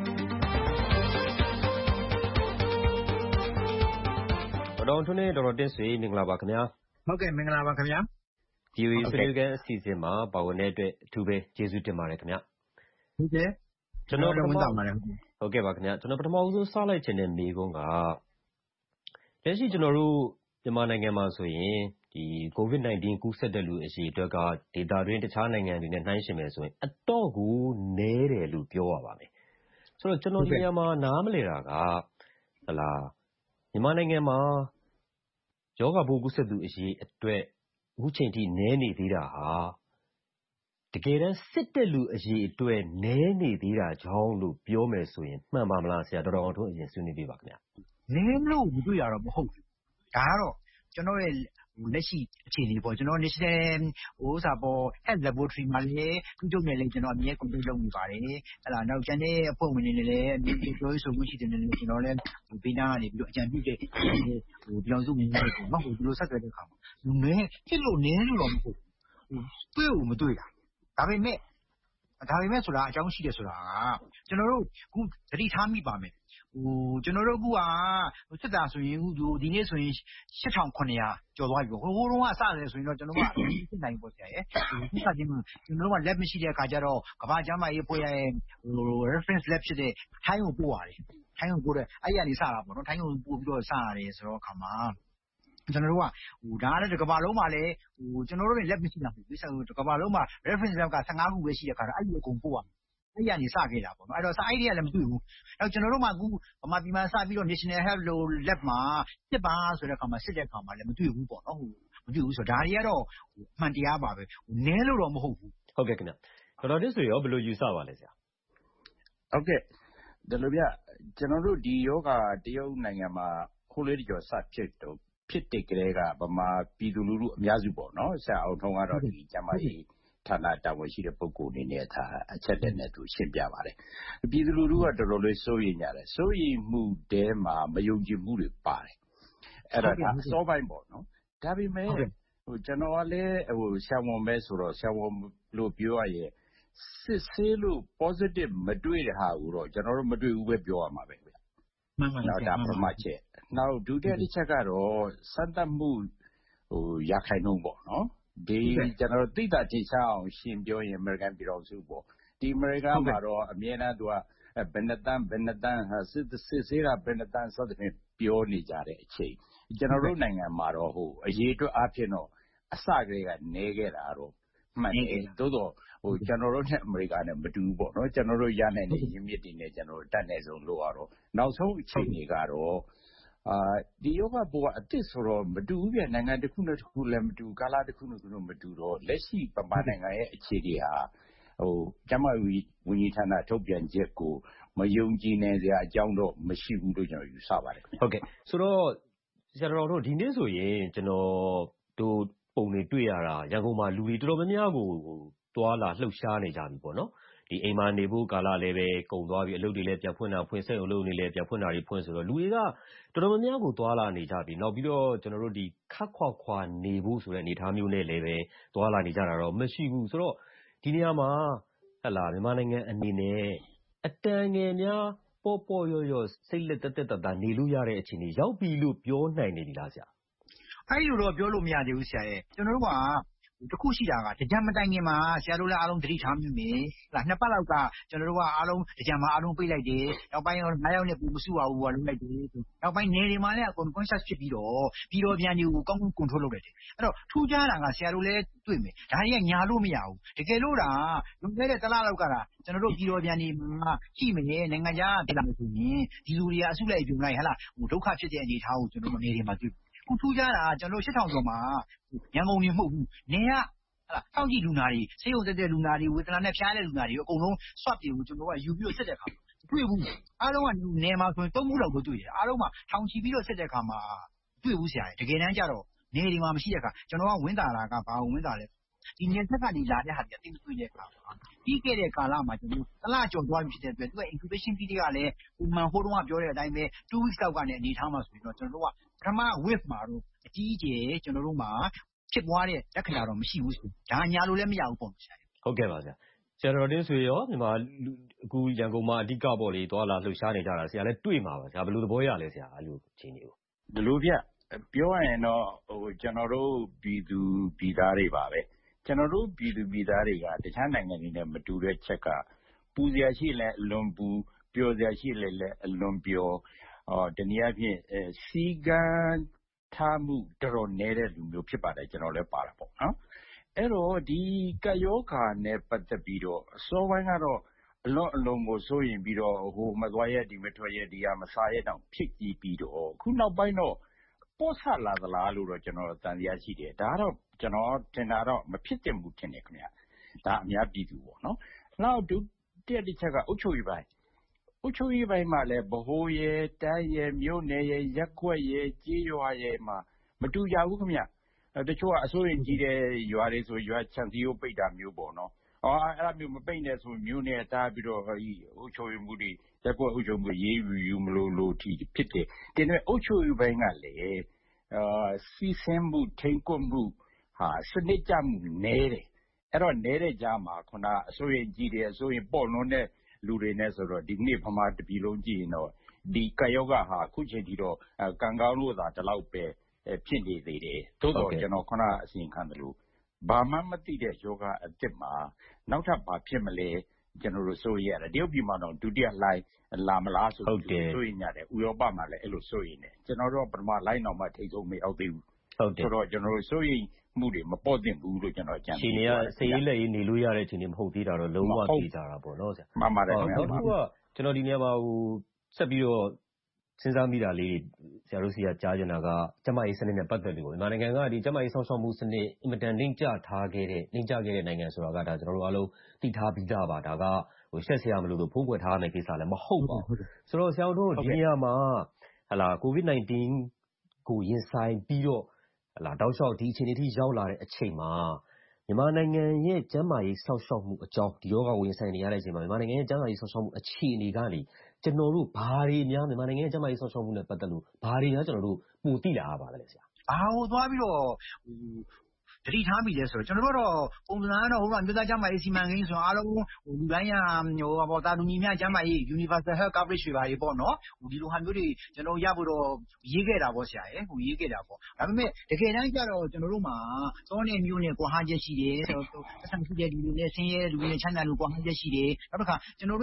ဒေါက်တာထွန်းနဲ့ဒေါက်တာတင့်ဆွေမင်္ဂလာပါခင်ဗျာဟုတ်ကဲ့မင်္ဂလာပါခင်ဗျာဗီအိုအေဆွေးနွေးခန်းအစီအစဉ်မှာပါဝင်တဲ့အတွက်အထူးပဲကျေးဇူးတင်ပါတယ်ခင်ဗျာဟုတ်ကဲ့ကျွန်တော်ပထမဟုတ်ကဲ့ပါခင်ဗျာကျွန်တော်ပထမဆုံးစလိုက်ချင်တဲ့မေးခွန်းကလက်ရှိကျွန်တော်တို့မြန်မာနိုင်ငံမှာဆိုရင်ဒီ COVID nineteen ကူးစက်တဲ့လူအရေအတွက်ကဒေသတွင်းတခြားနိုင်ငံတွေနဲ့နှိုင်းယှဉ်မယ်ဆိုရင်အတော့ကိုနည်းတယ်လို့ပြောရပါမယ်ဆိုတော့ကျွန်တော်ဒီနေရာမှာနားမလည်တာကဟလာမြန်မာနိုင်ငံမှာယောဂပိုးကူးစက်သူအရေအတွက်အခုချိန်ထိနည်းနေသေးတာဟာတကယ်တမ်းစစ်တဲ့လူအရေအတွက်နည်းနေသေးတာကြောင့်လို့ပြောမယ်ဆိုရင်မှန်ပါမလားဆရာတော်တော်အောင်ထွန်းအရင်ဆွေးနွေးပေးပါခင်ဗျာနည်းလို့မတွေ့ရတော့မဟုတ်ဘူးဒါကတော့ကျွန်တော်ရဲ့လက်ရှိအခြေအနေပေါ့ကျွန်တော် National ဟိုစာပေါ် Health Laboratory မှာလည်းသူတို့နဲ့လည်းကျွန်တော်အမြဲ contact လုပ်နေပါတယ်ဟဲ့လားနောက်ကျန်တဲ့အဖွဲ့ဝင်တွေနဲ့လည်းအမြဲပြောရေးဆိုမှုရှိတယ်နဲ့ကျွန်တော်လည်းဘေးနားကနေပြီးတော့အကြံပြုတဲ့ဟိုပြောင်းစုမြင်နေပေါ့နော်ဟိုဒီလိုဆက်သွယ်တဲ့အခါမှာလူနည်းဖြစ်လို့နည်းလို့တော့မဟုတ်ဘူးတွေ့ဦးမတွေ့တာဒါပေမဲ့ဒါပေမဲ့ဆိုတာအကြောင်းရှိတယ်ဆိုတာကကျွန်တော်တို့ခုသတိထားမိပါမယ်ဟိုကျွန်တော်တို့ကစစ်တာဆိုရင်ခုဒီနေ့ဆိုရင်eight thousand seven hundredကျော်သွားပြီပေါ့ဟိုဟိုတုန်းကစတယ်ဆိုရင်တော့ကျွန်တော်ကအရင်စစ်နိုင်ပေါ့ဆရာရဲ့ဒီကချင်းကျွန်တော်တို့က lab မရှိတဲ့အခါကျတော့ကမ္ဘာ့ကျန်းမာရေးအဖွဲ့ရဲ့ဟို reference lab ဖြစ်တဲ့ထိုင်းကိုပို့ရတယ်ထိုင်းကိုပို့တဲ့အဲ့ရနေစတာပေါ့နော်ထိုင်းကိုပို့ပြီးတော့စရတယ်ဆိုတော့အခါမှာကျွန်တော်တို့ကဟိုဒါလည်းတစ်ကမ္ဘာလုံးမှာလည်းဟိုကျွန်တော်တို့လည်း lab မရှိတာဘူးဒီစတစ်ကမ္ဘာလုံးမှာ reference lab ကfifteenခုပဲရှိတဲ့အခါတော့အဲ့ဒီအကုန်ပို့ရအဲ့ရနေစခဲ့တာပေါ့နော်အဲ့တော့စာအိတ်တွေကလည်းမတွေ့ဘူးအဲ့ကျွန်တော်တို့မှအခုဗမာပြည်မှာစပြီးတော့ National Health Lab မှာစစ်ပါဆိုတဲ့အခါမှာစစ်တဲ့အခါမှာလည်းမတွေ့ဘူးပေါ့နော်ဟိုမတွေ့ဘူးဆိုတော့ဒါတွေကတော့အမှန်တရားပါပဲနည်းလို့တော့မဟုတ်ဘူးဟုတ်ကဲ့ခင်ဗျဒေါက်တာတစ်ဆိုရောဘယ်လိုယူဆပါလဲဆရာဟုတ်ကဲ့ဒါလိုဗျကျွန်တော်တို့ဒီယောဂတရုတ်နိုင်ငံမှာခိုးလေးကြော်စဖြစ်တော့ဖြစ်တဲ့ကလေးကဗမာပြည်သူလူထုအများစုပေါ့နော်ဆရာအောင်ထုံးကတော့ဒီကျမကြီးဌာနတာဝန်ရှိတဲ့ပုဂ္ဂိုလ်အနေနဲ့ဒါအချက်လက်နဲ့သူရှင်းပြပါတယ်ပြည်သူလူထုကတော်တော်လေးစိုးရိမ်ကြတယ်စိုးရိမ်မှုတဲမှာမယုံကြည်မှုတွေပါတယ်အဲ့ဒါအစောပိုင်းပေါ့နော်ဒါပေမဲ့ဟိုကျွန်တော်ကလည်းဟိုဆံဝန်ပဲဆိုတော့ဆံဝန်လို့ပြောရရင်စစ်ဆေးလို့ positive မတွေ့တဲ့ဟာကိုတော့ကျွန်တော်တို့မတွေ့ဘူးပဲပြောရမှာပဲဗျမှန်ပါနော်ဒါပထမချက်နောက်ဒုတိယတစ်ချက်ကတော့စံတတ်မှုဟိုရခိုင်နှုန်းပေါ့နော်ဒီကျွန်တော်သိတာထိချအောင်ရှင်းပြောရင် American ပြည်တော်စုပေါ့ဒီ American မှာတော့အမြဲတမ်းသူကဘယ်နှတန်းဘယ်နှတန်းစစ်စစ်ဆေးတာဘယ်နှတန်းစသဖြင့်ပြောနေကြတဲ့အချိန်ကျွန်တော်တို့နိုင်ငံမှာတော့ဟိုအရေးအတွက်အဖြစ်တော့အစကလေးကနေခဲ့တာတော့မှန်တယ်သို့တော့ကျွန်တော်တို့နဲ့အမေရိကန်နဲ့မတူဘူးပေါ့နော်ကျွန်တော်တို့ရနိုင်တဲ့ရင်းမြစ်တွေနဲ့ကျွန်တော်တို့တတ်နေဆုံးလို့ရတော့နောက်ဆုံးအခြေအနေကတော့အာဒီယောဂပိုးကအသစ်ဆိုတော့မတူဘူးပြနိုင်ငံတစ်ခုနဲ့တစ်ခုလည်းမတူကာလတစ်ခုနဲ့တစ်ခုမတူတော့လက်ရှိပမာနိုင်ငံရဲ့အခြေအနေဟာဟိုကျမကြီးဝန်ကြီးဌာနထုတ်ပြန်ချက်ကိုမယုံကြည်နိုင်စရာအကြောင်းတော့မရှိဘူးလို့ကျွန်တော်ယူဆပါတယ်ဟုတ်ကဲ့ဆိုတော့ဆရာတော်တို့ဒီနေ့ဆိုရင်ကျွန်တော်တို့ပုံတွေတွေ့ရတာရန်ကုန်မှာလူတွေတော်တော်များများကိုတွာလာလှုပ်ရှားနေကြပြီပေါ့နော်ဒီအိမ်မှာနေဖို့ကာလလည်းပဲကုန်သွားပြီအလုပ်တွေလည်းပြန်ဖွင့်တာဖွင့်စိတ်အလုပ်တွေလည်းပြန်ဖွင့်တာတွေဖွင့်ဆိုတော့လူတွေကတော်တော်များများကိုတွာလာနေကြပြီနောက်ပြီးတော့ကျွန်တော်တို့ဒီခက်ခွာခွာနေဖို့ဆိုတဲ့အနေအထားမျိုးနဲ့လည်းပဲတွာလာနေကြတာတော့မရှိဘူးဆိုတော့ဒီနေရာမှာဟလာမြန်မာနိုင်ငံအနေနဲ့အတန်ငယ်များပေါ်ပေါ်ရော်ရော်စိတ်လက်တက်တက်တာနေလို့ရတဲ့အခြေအနေရောက်ပြီလို့ပြောနိုင်နေပြီလားဆရာအဲ့လိုတော့ပြောလို့မရသေးဘူးဆရာရဲ့ကျွန်တော်တို့ကတခုရှိတာကတကြံမတိုင်ခင်မှာဆရာတို့လည်းအားလုံးသတိထားမိမယ်။လားနှစ်ပတ်လောက်ကကျွန်တော်တို့ကအားလုံးတကြံမှာအားလုံးပြိလိုက်တယ်။နောက်ပိုင်းတော့ငါးယောက်နဲ့ပူမစုပါဘူးကလုပ်လိုက်တယ်။နောက်ပိုင်းနေတွေမှာလည်းအကုန် conscious ဖြစ်ပြီးတော့ပြီးတော့ပြန်တွေကိုကောင်းကောင်း control လုပ်လိုက်တယ်။အဲ့တော့ထူးခြားတာကဆရာတို့လည်းတွေ့မယ်။ဒါတွေကညာလို့မရဘူး။တကယ်လို့ဒါလွန်ခဲ့တဲ့တစ်လလောက်ကတာကျွန်တော်တို့ပြီးတော့ပြန်နေမှာရှိမယ်နိုင်ငံခြားပြည်လာလို့ဆိုရင်ဒီလူတွေကအစုလိုက်ပြုံလိုက်ဟလာဟိုဒုက္ခဖြစ်တဲ့အနေအထားကိုကျွန်တော်တို့နေတွေမှာတွေ့ခုထူးခြားတာကျွန်တော်တို့ရှစ်ထောင်ကျော်မှာရန်ကုန်နေမဟုတ်ဘူး။နေကစောင့်ကြည့်လူနာတွေဆေးရုံတက်တဲ့လူနာတွေဝေဒနာနဲ့ဖျားတဲ့လူနာတွေအကုန်လုံး swab တွေကိုကျွန်တော်ကယူပြီးတော့စစ်တဲ့အခါတွေ့ဘူးအားလုံးကနေမှာဆိုရင်သုံးခုလောက်တော့တွေ့တယ်အားလုံးမှာထောင်ချီပြီးတော့စစ်တဲ့အခါမှာတွေ့ဘူးဆရာတကယ်တမ်းကျတော့နေဒီမှာမရှိတဲ့အခါကျွန်တော်ကဝင်းတာလာကဘာဝင်းတာလဲဒီနေသက်ကနေလာတဲ့ဟာတွေအသိမတွေ့တဲ့အခါပြီးခဲ့တဲ့ကာလမှာကျွန်တော်တလားကျော်သွားပြီဖြစ်တဲ့အတွက်သူက incubation period ကလည်းပုံမှန်ဟိုတုန်းကပြောတဲ့အတိုင်းပဲtwo weeks လောက်ကနေအနေထားမှာဆိုရင်တော့ကျွန်တော်တို့ကပထမ wave မှာတော့အကြီးအကျယ်ကျွန်တော်တို့မှာဖြစ်ပွားတဲ့လက္ခဏာတော့မရှိဘူးဆိုဒါညာလို့လည်းမရဘူးပေါ့ဆရာဟုတ်ကဲ့ပါဆရာဆရာတော်တင်းဆွေရောမြန်မာအခုရန်ကုန်မှာအဓိကပေါ့လေသွားလာလှုပ်ရှားနေကြတာဆရာလည်းတွေ့မှာပါဆရာဘယ်လိုသဘောရလဲဆရာအဲ့လိုချင်းနေကိုဒီလိုပြပြောရရင်တော့ဟိုကျွန်တော်တို့ပြည်သူပြည်သားတွေပါပဲကျွန်တော်တို့ပြည်သူပြည်သားတွေကတခြားနိုင်ငံတွေနဲ့မတူတဲ့ချက်ကပူစရာရှိလဲအလွန်ပူပျော်စရာရှိလဲလဲအလွန်ပျော်အော်တနည်းအားဖြင့်စီကံထားမှုတော်တော်နေတဲ့လူမျိုးဖြစ်ပါတယ်ကျွန်တော်လည်းပါတာပေါ့နော်အဲ့တော့ဒီကယောဂါနဲ့ပတ်သက်ပြီးတော့အစောပိုင်းကတော့အလွန်အလွန်ကိုစိုးရင်ပြီးတော့ဟိုမသွားရဒီမထွက်ရဒီဟာမစားရတောင်ဖြစ်ကြည့်ပြီးတော့ခုနောက်ပိုင်းတော့ပေါ့ဆလာသလားလို့တော့ကျွန်တော်တန်တရားရှိတယ်ဒါကတော့ကျွန်တော်ထင်တာတော့မဖြစ်သင့်ဘူးထင်တယ်ခင်ဗျဒါအများပြည်သူပေါ့နော်နောက်ဒုတိယတစ်ချက်ကအုပ်ချုပ်ရေးပိုင်းအုပ်ချုပ်ရေးပိုင်းမှာလည်းဗဟိုရဲတိုင်းရဲမြို့နယ်ရဲရပ်ကွက်ရဲကြေးရွာရဲမှာမတူကြဘူးခင်ဗျတချို့ကအစိုးရကြီးတဲ့ရွာတွေဆိုရွာခြံစည်းရိုးပိတ်တာမျိုးပေါ့နော်အော်အဲ့ဒါမျိုးမပိတ်နဲ့ဆိုမြို့နယ်တားပြီးတော့ဒီအုပ်ချုပ်ရေးမှုတွေရပ်ကွက်အုပ်ချုပ်မှုရေးယူယူမလို့လို့ထီဖြစ်တယ်တင်တဲ့အုပ်ချုပ်ရေးပိုင်းကလည်းအာစီစင်မှုထိန်ကွမှုဟာစနစ်ကြမှုနဲတယ်အဲ့တော့နဲတဲ့ကြားမှာခုနအစိုးရကြီးတယ်အစိုးရပေါ့လွန်းတဲ့လူတွေနဲ့ဆိုတော့ဒီနေ့ဗမာတပြည်လုံးကြည့်ရင်တော့ဒီကယောဂဟာအခုချိန်ထိတော့ကံကောင်းလို့သာဒီလောက်ပဲဖြစ်နေသေးတယ်သို့တော့ကျွန်တော်ခုနအစီရင်ခံတယ်လို့ဘာမှမသိတဲ့ယောဂအစ်စ်မှာနောက်ထပ်ဘာဖြစ်မလဲကျွန်တော်တို့စိုးရိမ်ရတယ်တရုတ်ပြည်မှာတော့ဒုတိယလှိုင်းလာမလားဆိုတော့စိုးရိမ်ရတယ်ဥရောပမှာလည်းအဲ့လိုစိုးရိမ်တယ်ကျွန်တော်တို့ပထမလှိုင်းတော့မှထိဆုံးမရောက်သေးဘူးဟုတ်တယ်ဆိုတော့ကျွန်တော်တို့စိုးရိမ်မှုတွေမပေါ့တင်ဘူးလို့ကျွန်တော်ကြံတယ်ရှင်နေရစိတ်လက်ရေးနေလို့ရတဲ့အခြေအနေမဟုတ်သေးတာတော့လုံးဝသိကြတာပေါ့နော်ဆရာမှန်ပါတယ်ခင်ဗျာနောက်တစ်ခုကကျွန်တော်ဒီနေရာမှာဟိုဆက်ပြီးတော့စဉ်းစားမိတာလေးဆရာတို့စီကကြားကျင်တာကကျမကြီးစနစ်နဲ့ပတ်သက်လို့မြန်မာနိုင်ငံကဒီကျမကြီးဆောင်းရှောက်မှုစနစ်အင်မတန်နှိမ့်ကျထားခဲ့တဲ့နှိမ့်ကျခဲ့တဲ့နိုင်ငံဆိုတာကဒါကျွန်တော်တို့အားလုံးသိထားပြီးသားပါဒါကဟိုရှက်ဆရာမလို့လို့ဖုံးကွယ်ထားရမယ့်ကိစ္စလည်းမဟုတ်ပါဘူးဆိုတော့ဆရာတို့ဒီနေရာမှာဟလာ ကိုဗစ်-19 ကိုရင်ဆိုင်ပြီးတော့ဟလာတောက်လျှောက်ဒီအခြေအနေထိရောက်လာတဲ့အချိန်မှာမြန်မာနိုင်ငံရဲ့ကျန်းမာရေးဆောက်ရှောက်မှုအကြောင်းဒီယောဂဝင်ဆိုင်နေရတဲ့အချိန်မှာမြန်မာနိုင်ငံရဲ့ကျန်းမာရေးဆောက်ရှောက်မှုအခြေအနေကနေကျွန်တော်တို့ဘာတွေများမြန်မာနိုင်ငံရဲ့ကျန်းမာရေးဆောက်ရှောက်မှုနဲ့ပတ်သက်လို့ဘာတွေများကျွန်တော်တို့ပိုသိလာရပါလဲဆရာဘာဟိုသွားပြီးတော့ဟိုတတိထားမိလဲဆိုတော့ကျွန်တော်တို့ကတော့ပုံစံကတော့ဟိုကမြို့သားကျန်းမာရေးစီမံကိန်းဆိုတော့အားလုံးဟိုလူတိုင်းကဟိုပေါ့တာလူညီများကျန်းမာရေး universal health coverage တွေပါရေပေါ့နော်ဟိုဒီလိုဟာမျိုးတွေကျွန်တော်ရဖို့တော့ရေးခဲ့တာပေါ့ဆရာရယ်ဟိုရေးခဲ့တာပေါ့ဒါပေမဲ့တကယ်တမ်းကျတော့ကျွန်တော်တို့မှာစောနေမျိုးနဲ့ကွာဟချက်ရှိတယ်ဆိုတော့ပတ်စံရှိတဲ့လူတွေနဲ့ဆင်းရဲလူတွေနဲ့ချမ်းသာလူကွာဟချက်ရှိတယ်နောက်တစ်ခါကျွန်တော်တို့ရဲ့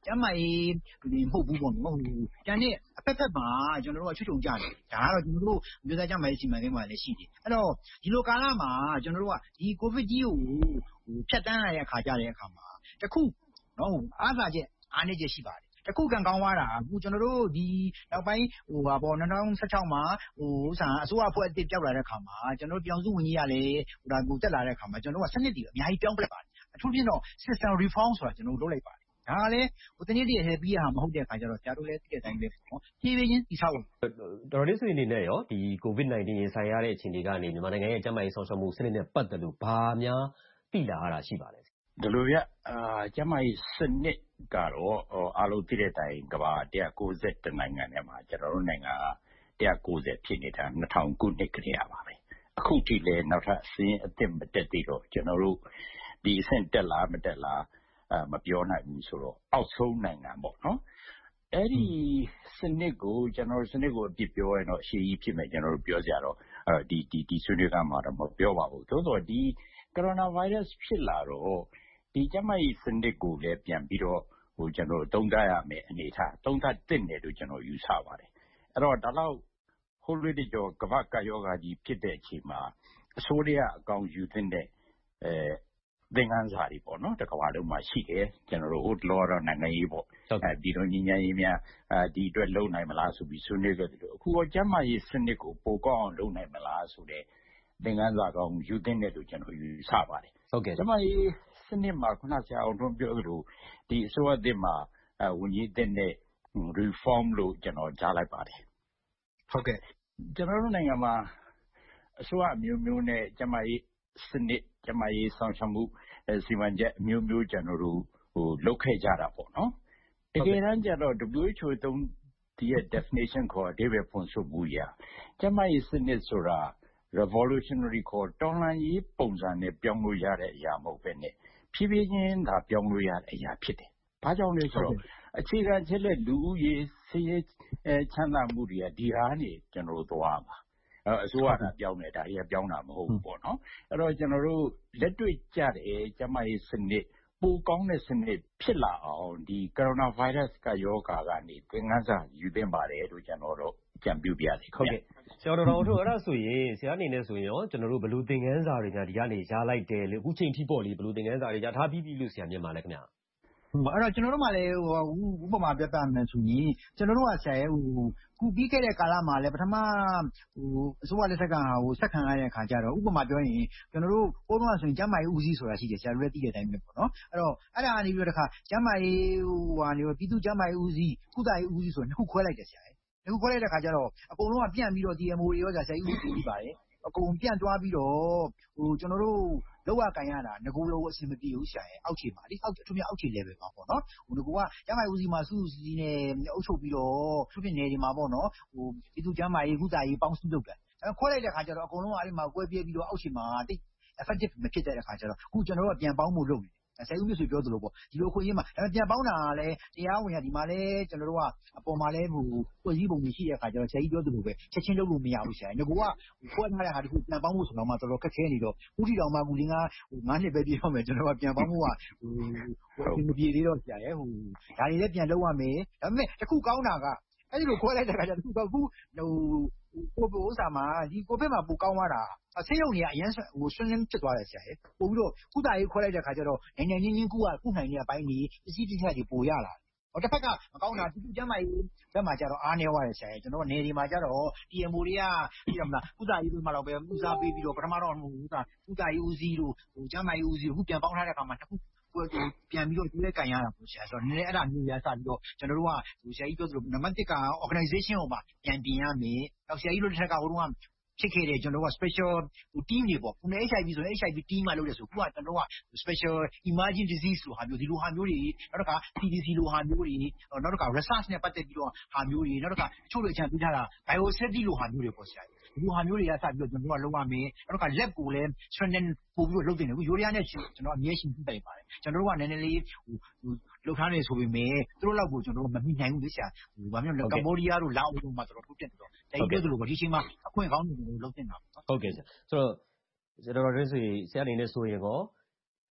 ကျန်းမာရေးတင်မဟုတ်ဘူးပေါ့နော်။ကျန်တဲ့အဘက်ဘက်မှာကျနော်တို့ကချွတ်ခြုံကျတယ်။ဒါကတော့ကျနော်တို့အမျိုးသားကျန်းမာရေးစီမံကိန်းမှာလည်းရှိတယ်။အဲဒီတော့ဒီလိုကာလမှာကျနော်တို့ကဒီကိုဗစ်ကြီးကိုဖြတ်သန်းရတဲ့အခါကျတဲ့အခါမှာတခုအားသာချက်အားနည်းချက်ရှိပါတယ်။တခုကံကောင်းသွားတာအခုကျနော်တို့ဒီနောက်ပိုင်း၂၀၁၆မှာအစိုးရအဖွဲ့အသစ်ပျောက်လာတဲ့အခါမှာကျနော်တို့ပြည်ထောင်စုဝန်ကြီးကလည်းတက်လာတဲ့အခါမှာကျနော်တို့ကစနစ်တွေအများကြီးပြောင်းလဲပါတယ်။အထူးသဖြင့်တော့ System Reform ဆိုတာကျနော်တို့လုပ်လိုက်ပါတယ်။ဒါကလည်းတနေ့တည်းပြီးတာမဟုတ်တဲ့အခါကျတော့ဆရာတို့လည်းသိတဲ့အတိုင်းပဲဖြည်းဖြည်းချင်းတည်ဆောက်တယ်။ဒေါက်တာတင့်ဆွေအနေနဲ့ရောဒီ ကိုဗစ် ၁၉ ရင်ဆိုင်ရတဲ့အခြေအနေကနေမြန်မာနိုင်ငံရဲ့ကျန်းမာရေးစောင့်ရှောက်မှုစနစ်နဲ့ပတ်သက်လို့ဘာများသိလာရတာရှိပါလဲ။ဒီလိုဗျကျန်းမာရေးစနစ်ကတော့အားလုံးသိတဲ့အတိုင်းကမ္ဘာ၁၉၁နိုင်ငံထဲမှာကျနော်တို့နိုင်ငံက၁၉၀ဖြစ်နေတာ၂၀၀၀ခုနှစ်ကတည်းကပါပဲ။အခုထိလည်းနောက်ထပ်စာရင်းအသစ်မတက်သေးတော့ကျနော်တို့ဒီအဆင့်တက်လားမတက်လားမပြောနိုင်ဘူးဆိုတော့အောက်ဆုံးနိုင်ငံပေါ့နော်။အဲဒီစနစ်ကိုကျနော်တို့စနစ်ကိုအပြစ်ပြောရင်တော့အရှည်ကြီးဖြစ်မယ်ကျနော်တို့ပြောစရာတော့ဒီဒီဆွေးနွေးခန်းမှာတော့မပြောပါဘူး။သို့သော်ဒီကိုရိုနာဗိုင်းရပ်စ်ဖြစ်လာတော့ဒီကျန်းမာရေးစနစ်ကိုလည်းပြန်ပြီးတော့ကျနော်တို့သုံးသပ်ရမယ့်အနေအထားသုံးသပ်သင့်တယ်လို့ကျနော်ယူဆပါတယ်။အဲဒီတော့ဒါလောက်ဟိုးလေးတကျော်ကမ္ဘာ့ကပ်ရောဂါကြီးဖြစ်တဲ့အချိန်မှာအစိုးရအကောင်ယူသင့်တဲ့သင်ခန်းစာတွေပေါ့နော်တကမ္ဘာလုံးမှာရှိတယ်။ကျနော်တို့ဟိုတလောကတော့နိုင်ငံရေးပေါ့ပြည်တွင်းငြိမ်းချမ်းရေးများဒီအတွက်လုပ်နိုင်မလားဆိုပြီးဆွေးနွေးခဲ့သလိုအခုတော့ကျန်းမာရေးစနစ်ကိုပိုကောင်းအောင်လုပ်နိုင်မလားဆိုတဲ့သင်ခန်းစာကောင်းယူသင့်တယ်လို့ကျနော်ယူဆပါတယ်။ကျန်းမာရေးစနစ်မှာခုနဆရာအောင်ထွန်းပြောသလိုဒီအစိုးရသစ်မှာဝန်ကြီးသစ်နဲ့ reform လို့ကျနော်ကြားလိုက်ပါတယ်။ဟုတ်ကဲ့ကျနော်တို့နိုင်ငံမှာအစိုးရအမျိုးမျိုးနဲ့ကျန်းမာရေးစနစ်ကျန်းမာရေးဆောင်ရှောက်မှုစီမံချက်အမျိုးမျိုးကျနော်တို့လုပ်ခဲ့ကြတာပေါ့နော်။တကယ်တမ်းကျတော့ W H O သုံးရဲ့ definition ခေါ်အဓိပ္ပာယ်ဖွင့်ဆိုမှုအရကျန်းမာရေးစနစ်ဆိုတာ revolutionary ခေါ်တော်လှန်ရေးပုံစံနဲ့ပြောင်းလို့ရတဲ့အရာမဟုတ်ဘဲနဲ့ဖြည်းဖြည်းချင်းသာပြောင်းလို့ရတဲ့အရာဖြစ်တယ်။ဘာကြောင့်လဲဆိုတော့အခြေခံအချက်အလက်လူဦးရေဆင်းရဲချမ်းသာမှုတွေကဒီဟာကနေကျနော်တို့သွားရမှာ။အစိုးရကပြောင်းတယ်ဒါတွေကပြောင်းတာမဟုတ်ဘူးပေါ့နော်။အဲဒီတော့ကျနော်တို့လက်တွေ့ကျတဲ့ကျန်းမာရေးစနစ်ပိုကောင်းတဲ့စနစ်ဖြစ်လာအောင်ဒီကိုရိုနာဗိုင်းရပ်စ်ကရောဂါကနေသင်ခန်းစာယူသင့်ပါတယ်လို့ကျနော်တို့အကြံပြုပါရစေခင်ဗျ။ဆရာတော်အောင်ထွန်းအဲ့ဒါဆိုရင်ဆရာအနေနဲ့ဆိုရင်ရောကျနော်တို့ဘယ်လိုသင်ခန်းစာတွေများဒီကနေရလိုက်တယ်လေအခုချိန်ထိပေါ့လေဘယ်လိုသင်ခန်းစာတွေရထားပြီးပြီလို့ဆရာမြင်ပါလဲခင်ဗျ။အဲ့တော့ကျနော်တို့မှလည်းဥပမာပြပြမယ်ဆိုရင်ကျနော်တို့ကဆရာရဲ့ခုပြီးခဲ့တဲ့ကာလမှာလည်းပထမအစိုးရလက်ထက်ကဆက်ခံရတဲ့အခါကျတော့ဥပမာပြောရင်ကျနော်တို့ဟိုတုန်းကဆိုရင်ကျန်းမာရေးဦးစီးဆိုတာရှိတယ်ဆရာတို့လည်းသိတဲ့အတိုင်းပဲပေါ့နော်။အဲ့တော့အဲ့ဒါကနေပြီးတော့တခါကျန်းမာရေးပြည်သူ့ကျန်းမာရေးဦးစီးကုသရေးဦးစီးဆိုနှစ်ခုခွဲလိုက်တယ်ဆရာရဲ့။နှစ်ခုခွဲလိုက်တဲ့အခါကျတော့အကုန်လုံးကပြန့်ပြီးတော့ T M O တွေရောဆရာကြီးဦးစီးသိပါတယ်။အကုန်ပြန့်သွားပြီးတော့ကျနော်တို့လုပ်ရကိုင်ရတာငကိုယ်လိုအဆင်မပြေဘူးဆရာရဲ့အောက်ခြေမှာလေအထူးသဖြင့်အောက်ခြေ level မှာပေါ့နော်။ငကိုကကျန်းမာရေးဦးစီးမှာစုစုစည်းစည်းနဲ့အုပ်ချုပ်ပြီးတော့အထူးသဖြင့်နယ်တွေမှာပေါ့နော်ပြည်သူ့ကျန်းမာရေးကုသရေးပေါင်းစည်းလုပ်တယ်။ခွဲလိုက်တဲ့အခါကျတော့အကုန်လုံးကအဲ့ဒီမှာကွဲပြဲပြီးတော့အောက်ခြေမှာတိတ် effective မဖြစ်တဲ့အခါကျတော့အခုကျနော်တို့ကပြန်ပေါင်းဖို့လုပ်နေတယ်။ဆရာဦးမြင့်ဆွေပြောသလိုပေါ့ဒီလိုအခွင့်အရေးမှာဒါပေမဲ့ပြန်ပေါင်းတာကလည်းတရားဝင်ကဒီမှာလည်းကျနော်တို့ကအပေါ်မှာလည်းဖွဲ့စည်းပုံတွေရှိတဲ့အခါကျတော့ဆရာကြီးပြောသလိုပဲချက်ချင်းလုပ်လို့မရဘူးဆရာ။ငကိုကခွဲထားတဲ့ဟာတခုပြန်ပေါင်းဖို့ဆိုတော့မှတော်တော်ခက်ခဲနေတော့အခုထိတောင်မှအခုလေးငါးနှစ်ပဲပြည့်တော့မယ်ကျနော်တို့ကပြန်ပေါင်းဖို့ကအဆင်မပြေသေးတော့ဆရာရဲ့ဒါတွေလည်းပြန်လုပ်ရမယ်။ဒါပေမဲ့တခုကောင်းတာကအဲ့ဒီလိုခွဲလိုက်တဲ့အခါကျတော့တခုကောင်းအခုဟိုကိုဥစားမှာဒီကိုဗစ်မှာပိုကောင်းသွားတာဆေးရုံတွေကအရင်ဟိုဆွင်းလင်းဖြစ်သွားတယ်ဆရာရဲ့ပို့ပြီးတော့ကုသရေးခွဲလိုက်တဲ့အခါကျတော့နိုင်နိုင်ချင်းချင်းကုကကုနိုင်တဲ့အပိုင်းကြီးပစ္စည်းပစ္စည်းတွေပိုရလာတယ်။ဟိုတစ်ဖက်ကမကောင်းတာဒီကျန်းမာရေးဘက်မှာကျတော့အားနည်းသွားတယ်ဆရာရဲ့ကျွန်တော်နယ်ဒီမှာကျတော့ T M O တွေကပြီးတော့မလားကုသရေးဘက်မှာတော့ပဲဦးစားပေးပြီးတော့ပထမတော့ကုသကုသရေးဦးစီးတို့ဟိုကျန်းမာရေးဦးစီးတို့အခုပြန်ပေါင်းထားတဲ့အခါမှာတစ်ခုပြန်ပြီးတော့ဒီလဲကန်ရတာပေါ့ဆရာဆိုတော့နည်းနည်းအဲ့ဒါမျိုးရစပြီးတော့ကျွန်တော်တို့ကဟိုဆရာကြီးပြောသလိုနံပါတ်တစ်က organization ကိုပါပြန်ပြင်ရမယ်။နောက်ဆရာကြီးတို့တစ်ထက်ကဟိုတုန်းကဖြစ်ခဲ့တဲ့ကျွန်တော်တို့က special team တွေပေါ့ခုန H I V ဆိုရင် H I V team မှလုပ်တယ်ဆိုခုကကျွန်တော်တို့က special emerging disease လိုဟာမျိုးဒီလိုဟာမျိုးတွေနောက်တစ်ခါ C D C လိုဟာမျိုးတွေနောက်တစ်ခါ research နဲ့ပတ်သက်ပြီးတော့ဟာမျိုးတွေနောက်တစ်ခါချို့လိုအချမ်းပေးထားတာ biosafety လိုဟာမျိုးတွေပေါ့ဆရာဒီလိုဟာမျိုးတွေကစပြီးတော့ကျွန်တော်တို့ကလုပ်ရမယ်နောက်တစ်ခါ lab ကိုလည်း strengthen ပို့ပြီးတော့လုပ်တင်တယ်အခုယူရီးယားနဲ့ကျွန်တော်အမြဲရှင်းပြတယ်ပါတယ်ကျွန်တော်တို့ကနည်းနည်းလေးဟိုလှုပ်ထားနေဆိုပေမဲ့သူတို့လောက်ကိုကျွန်တော်တို့မမိနိုင်ဘူးလေဆရာဟိုဘာမျိုးလဲကမ္ဘောဒီးယားတို့လာအိုတို့မှာတော်တော်ထုတ်တက်တယ်တော့ဒါကြီးပြောသလိုပေါ့ဒီချိန်မှာအခွင့်ကောင်းနေတယ်လို့လုပ်တင်တာဟုတ်ကဲ့ဆရာဆိုတော့ဆရာတော်ရင်းဆိုဆရာအနေနဲ့ဆိုရင်ကော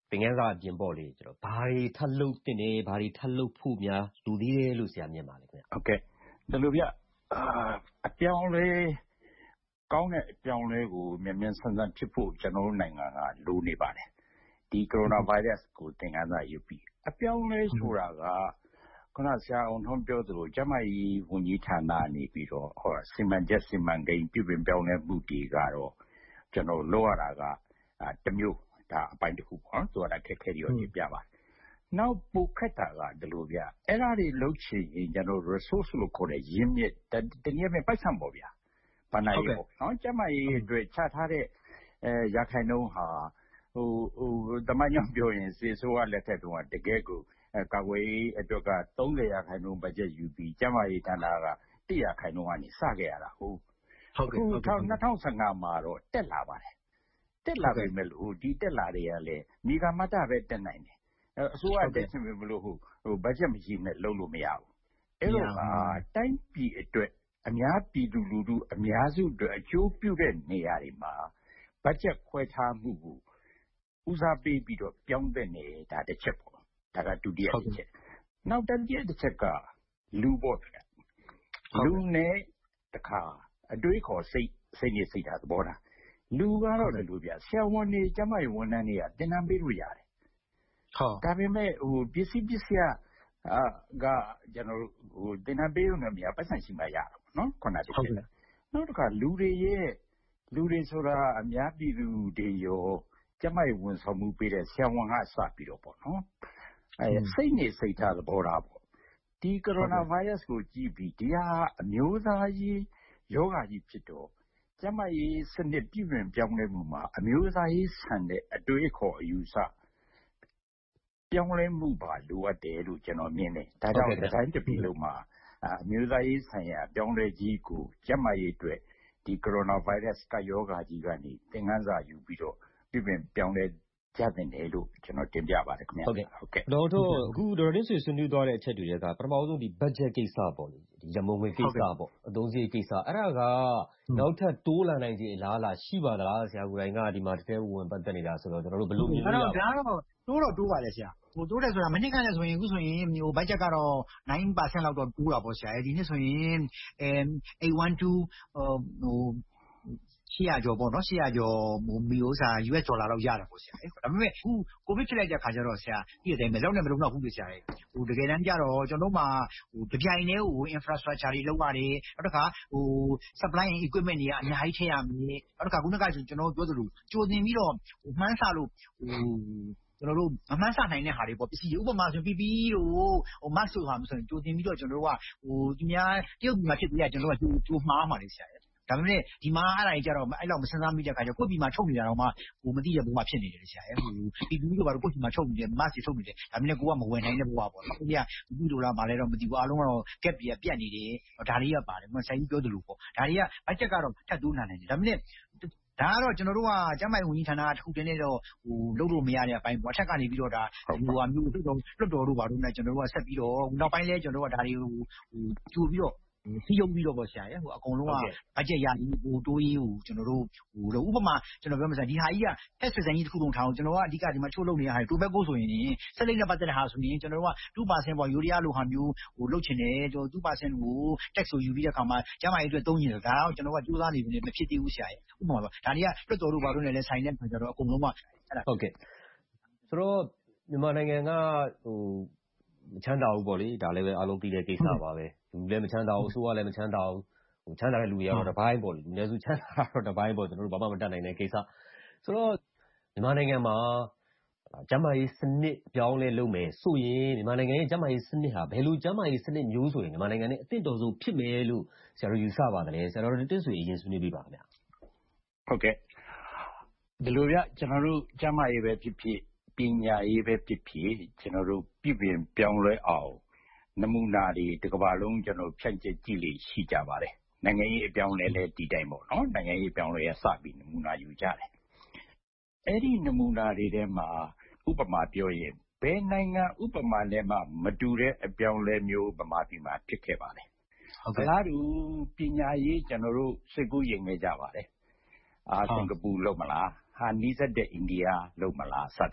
သင်ခန်းစာအပြင်ပေါ့လေကျွန်တော်ဘာတွေထပ်လုပ်တင်နေဘာတွေထပ်လုပ်ဖို့များလူသေးတယ်လို့ဆရာမြင်ပါလဲခင်ဗျဟုတ်ကဲ့ဒီလိုဗျအာအပြောင်းလဲကောင်းတဲ့အပြောင်းလဲကိုမြန်မြန်ဆန်ဆန်ဖြစ်ဖို့ကျွန်တော်တို့နိုင်ငံကလိုနေပါတယ်ဒီကိုရိုနာဗိုင်းရပ်စ်ကိုသင်ခန်းစာယူပြီးအပြောင်းလဲဆိုတာကခုနဆရာအောင်ထွန်းပြောသလိုကျမကြီးဝန်ကြီးဌာနနေပြီးတော့ဟောစီမံချက်စီမံကိန်းပြုပြင်ပြောင်းလဲမှုတွေကတော့ကျွန်တော်လုပ်ရတာကတမျိုးဒါအပိုင်းတစ်ခုပေါ့နော်သူကခက်ခဲတွေရောပြပါတယ်နောက်ပိုခက်တာကဒီလိုဗျအဲ့ဒါတွေလုပ်ချင်ရင်ကျွန်တော် resource လို့ခေါ်တဲ့ရင်းမြစ်တနည်းအားဖြင့်ပိုက်ဆံပေါ့ဗျာဘာနိုင်ပေါ့နော်ကျမကြီးအတွက်ချထားတဲ့အဲရခိုင်နှုန်းဟာဟိုဟိုတမန်ညောင်ပြောရင်စေဆိုးကလက်ထက်တုန်းကတကယ်ကိုကာကွယ်ရေးအတွက်ကသုံးဆယ်ရာခိုင်နှုန်းဘတ်ဂျက်ယူပြီးကျမကြီးဌာနကတစ်ရာခိုင်နှုန်းကနေစခဲ့ရတာဟုတ်ဟုတ်ကဲ့အခု၂၀၁၅မှာတော့တက်လာပါတယ်တက်လာပြီမဲ့လို့ဒီတက်လာတွေကလည်းမိဂါမတပဲတက်နိုင်တယ်အစိုးရတက်ချင်ပြီမလို့ဟိုဟိုဘတ်ဂျက်မရှိနဲ့လုံးလို့မရဘူးအဲ့တော့တိုင်းပြည်အတွက်အများပြည်သူလူထုအများစုအတွက်အကျိုးပြုတဲ့နေရာတွေမှာဘတ်ဂျက်ခွဲထားမှုကိုဦးစားပေးပြီးတော့ပြောင်းတဲ့နေဒါတစ်ချက်ပေါ့ဒါကဒုတိယတစ်ချက်နောက်တတိယတစ်ချက်ကလူပေါ့လူနဲ့တခါအတွေးခေါ်စိတ်စိတ်နဲ့စိတ်ဓာတ်သဘောထားလူကတော့လည်းလို့ပြဆရာဝန်တွေကျမကြီးဝန်ထမ်းတွေကတင်တန်းပေးလို့ရတယ်ဟုတ်ဒါပေမဲ့ဟိုပစ္စည်းပစ္စည်းအာကကျွန်တော်ဟိုတင်တန်းပေးလို့လည်းမရပတ်စံရှိမှရတာပေါ့နော်ခုနတည်းကနောက်တစ်ခါလူတွေရဲ့လူတွေဆိုတာအများပြည်သူတွေရောကျမကြီးဝန်ဆောင်မှုပေးတဲ့ဆရာဝန်ကစပြီးတော့ပေါ့နော်အဲစိတ်နေစိတ်ထားသဘောထားပေါ့ဒီကိုရိုနာဗိုင်းရပ်စ်ကိုကြည့်ပြီးဒီဟာအမျိုးသားရေးယောဂကြီးဖြစ်တော့ကျမကြီးစနစ်ပြည်ပြင်ပြောင်းလဲမှုမှာအမျိုးသားရေးဆန်တဲ့အတွေးအခေါ်အယူဆပြောင်းလဲမှုပါလိုအပ်တယ်လို့ကျွန်တော်မြင်တယ်ဒါကြောင့်ဒီဇိုင်းတစ်ပြည်လုံးမှာအမျိုးသားရေးဆိုင်ရာပြောင်းလဲကြီးကိုကျမကြီးအတွက်ဒီကိုရိုနာဗိုင်းရပ်စ်ကယောဂကြီးကနေသင်ခန်းစာယူပြီးတော့ပြည်ပြင်ပြောင်းလဲကြတဲ့နေလို့ကျွန်တော်တင်ပြပါတယ်ခင်ဗျာဟုတ်ကဲ့ဟုတ်ကဲ့တော့တော့အခုဒေါက်တာဆွေဆွေးနွေးသွားတဲ့အချက်တွေကပထမဆုံးဒီ budget ကိစ္စပေါ့လေဒီရမုံဝင်ကိစ္စပေါ့အသုံးစရိတ်ကိစ္စအဲ့ဒါကနောက်ထပ်တိုးလာနိုင်ခြေအလားအလာရှိပါသလားဆရာကိုယ်တိုင်ကဒီမှာတကယ်ဝင်ပတ်သက်နေတာဆိုတော့ကျွန်တော်တို့ဘယ်လိုမြင်လဲဒါတော့ဒါတော့တိုးတော့တိုးပါလေဆရာဟိုတိုးတယ်ဆိုတာမနစ်ကလည်းဆိုရင်အခုဆိုရင်ဟို budget ကတော့ nine percent လောက်တော့တိုးတာပေါ့ဆရာဒီနှစ်ဆိုရင်အဲeight one twoဟိုရှစ်ရာကျော်ပေါ့နော်ရှစ်ရာကျော်ဟိုမီဥစ္စာ U S ဒေါ်လာလောက်ရတယ်ပေါ့ဆရာဒါပေမဲ့အခုကိုဗစ်ဖြစ်လိုက်တဲ့ခါကျတော့ဆရာဒီအတိုင်းပဲလောက်နေမလုံးတော့ဘူးလေဆရာဟိုတကယ်တမ်းကျတော့ကျွန်တော်တို့မှာဟိုတပြိုင်တည်းဟို infrastructure တွေလောက်ရတယ်နောက်တစ်ခါဟို supply and equipment တွေကအများကြီးထည့်ရမယ်နောက်တစ်ခါခုနကဆိုကျွန်တော်တို့ပြောသလိုကြိုတင်ပြီးတော့ဟိုမှန်းဆလို့ဟိုကျွန်တော်တို့မမှန်းဆနိုင်တဲ့ဟာတွေပေါ့ပစ္စည်းဥပမာဆို P P E တို့ဟို mask တို့ဟာဆိုရင်ကြိုတင်ပြီးတော့ကျွန်တော်တို့ကဟိုဒီများတရုတ်ပြည်မှာဖြစ်ပြီးရကျွန်တော်တို့ကကြိုမှားမှာလေဆရာဒါပေမဲ့ဒီမှာအဲ့ဒါကြီးကြတော့အဲ့လောက်မစမ်းစားမိတဲ့ခါကျကိုယ့်ပြည်မှာထုတ်နေတာတော့မှဟိုမသိတဲ့ဘုံမှာဖြစ်နေတယ်ဆရာဟိုဒီလူတို့ကတော့ကိုယ့်ပြည်မှာထုတ်နေတယ် mask တွေထုတ်နေတယ်ဒါပေမဲ့ကိုကမဝယ်နိုင်တဲ့ဘုံပါပေါ့နော်ဒီကဒီလိုလားမလဲတော့မသိဘူးအားလုံးကတော့ gap ပြပြတ်နေတယ်ဒါတွေကပါတယ်မဆိုင်ဘူးပြောသလိုပေါ့ဒါတွေက budget ကတော့ထပ်တိုးလာနိုင်တယ်ဒါပေမဲ့ဒါကတော့ကျွန်တော်တို့ကကျန်းမာရေးဝန်ကြီးဌာနကတစ်ခုတည်းနဲ့တော့ဟိုလုပ်လို့မရတဲ့အပိုင်းပေါ့အထက်ကနေပြီးတော့ဒါဟိုဟာမျိုးလွတ်တော်လွတ်တော်တို့ပါတော့နဲ့ကျွန်တော်တို့ကဆက်ပြီးတော့နောက်ပိုင်းလဲကျွန်တော်တို့ကဒါတွေကိုဟိုကြိုပြီးတော့စီယုံပြီးတော့ပေါ့ဆရာရဲ့ဟိုအကုန်လုံးကဘတ်ဂျက်ရပြီးဟိုတိုးရေးကိုကျွန်တော်တို့ဟိုဥပမာကျွန်တော်ပြောမှဆိုဒီဟာကြီးက test စံကြီးတစ်ခုလုံးထားအောင်ကျွန်တော်ကအဓိကဒီမှာချိုးလုပ်နေရဟာတိုဘက်ကိုဆိုရင်ဆက်လက်နဲ့ပတ်သက်တဲ့ဟာဆိုရင်ကျွန်တော်တို့ကtwo percent ပေါ့ယူရီးယားလိုဟာမျိုးဟိုလုပ်ချင်တယ်ကျွန်တော်two percent ကို tax ကိုယူပြီးတဲ့အခါမှာကျမကြီးအတွက်သုံးချင်တယ်ဒါတော့ကျွန်တော်ကကြိုးစားနေပြီမဖြစ်သေးဘူးဆရာရဲ့ဥပမာပါဒါတွေကလွတ်တော်တို့ဘာလို့လဲလဲဆိုင်တဲ့ခါကျတော့အကုန်လုံးကအဲ့ဒါဟုတ်ကဲ့ဆိုတော့မြန်မာနိုင်ငံကဟိုမချမ်းသာဘူးပေါ့လေဒါလည်းပဲအားလုံးသိတဲ့ကိစ္စပါပဲလူလည်းမချမ်းသာဘူးအစိုးရလည်းမချမ်းသာဘူးဟိုချမ်းသာတဲ့လူတွေကတော့တစ်ပိုင်းပေါ့လေလူနည်းစုချမ်းသာတော့တစ်ပိုင်းပေါ့ကျွန်တော်တို့ဘာမှမတတ်နိုင်တဲ့ကိစ္စဆိုတော့မြန်မာနိုင်ငံမှာကျန်းမာရေးစနစ်ပြောင်းလဲလုပ်မယ်ဆိုရင်မြန်မာနိုင်ငံရဲ့ကျန်းမာရေးစနစ်ဟာဘယ်လိုကျန်းမာရေးစနစ်မျိုးဆိုရင်မြန်မာနိုင်ငံနဲ့အသင့်တော်ဆုံးဖြစ်မယ်လို့ဆရာတို့ယူဆပါတယ်ဆရာတို့တစ်ဆွေအရင်ဆွေးနွေးပြပါခင်ဗျာဟုတ်ကဲ့ဒီလိုပြကျွန်တော်တို့ကျန်းမာရေးပဲဖြစ်ဖြစ်ပညာရေးပဲဖြစ်ဖြစ်ကျွန်တော်တို့ပြည်ပြင်ပြောင်းလဲအောင်နမူနာတွေဒီကမ္ဘာလုံးကျွန်တော်ဖြန့်ကျက်ကြည့်လေရှိကြပါတယ်နိုင်ငံရေးအပြောင်းလဲလဲဒီတိုင်းပေါ့နော်နိုင်ငံရေးအပြောင်းလဲရစပြီးနမူနာယူကြတယ်အဲ့ဒီနမူနာတွေထဲမှာဥပမာပြောရင်ဘယ်နိုင်ငံဥပမာနဲ့မှမတူတဲ့အပြောင်းလဲမျိုးဗမာပြည်မှာဖြစ်ခဲ့ပါတယ်ဟုတ်ကဲ့လားသူပညာရေးကျွန်တော်တို့စိတ်ကူးရင်နေကြပါတယ်အာစင်ကာပူလုံးမလားဟာနီးစပ်တဲ့အိန္ဒိယလုံးမလားစသဖြင့်ပေါ့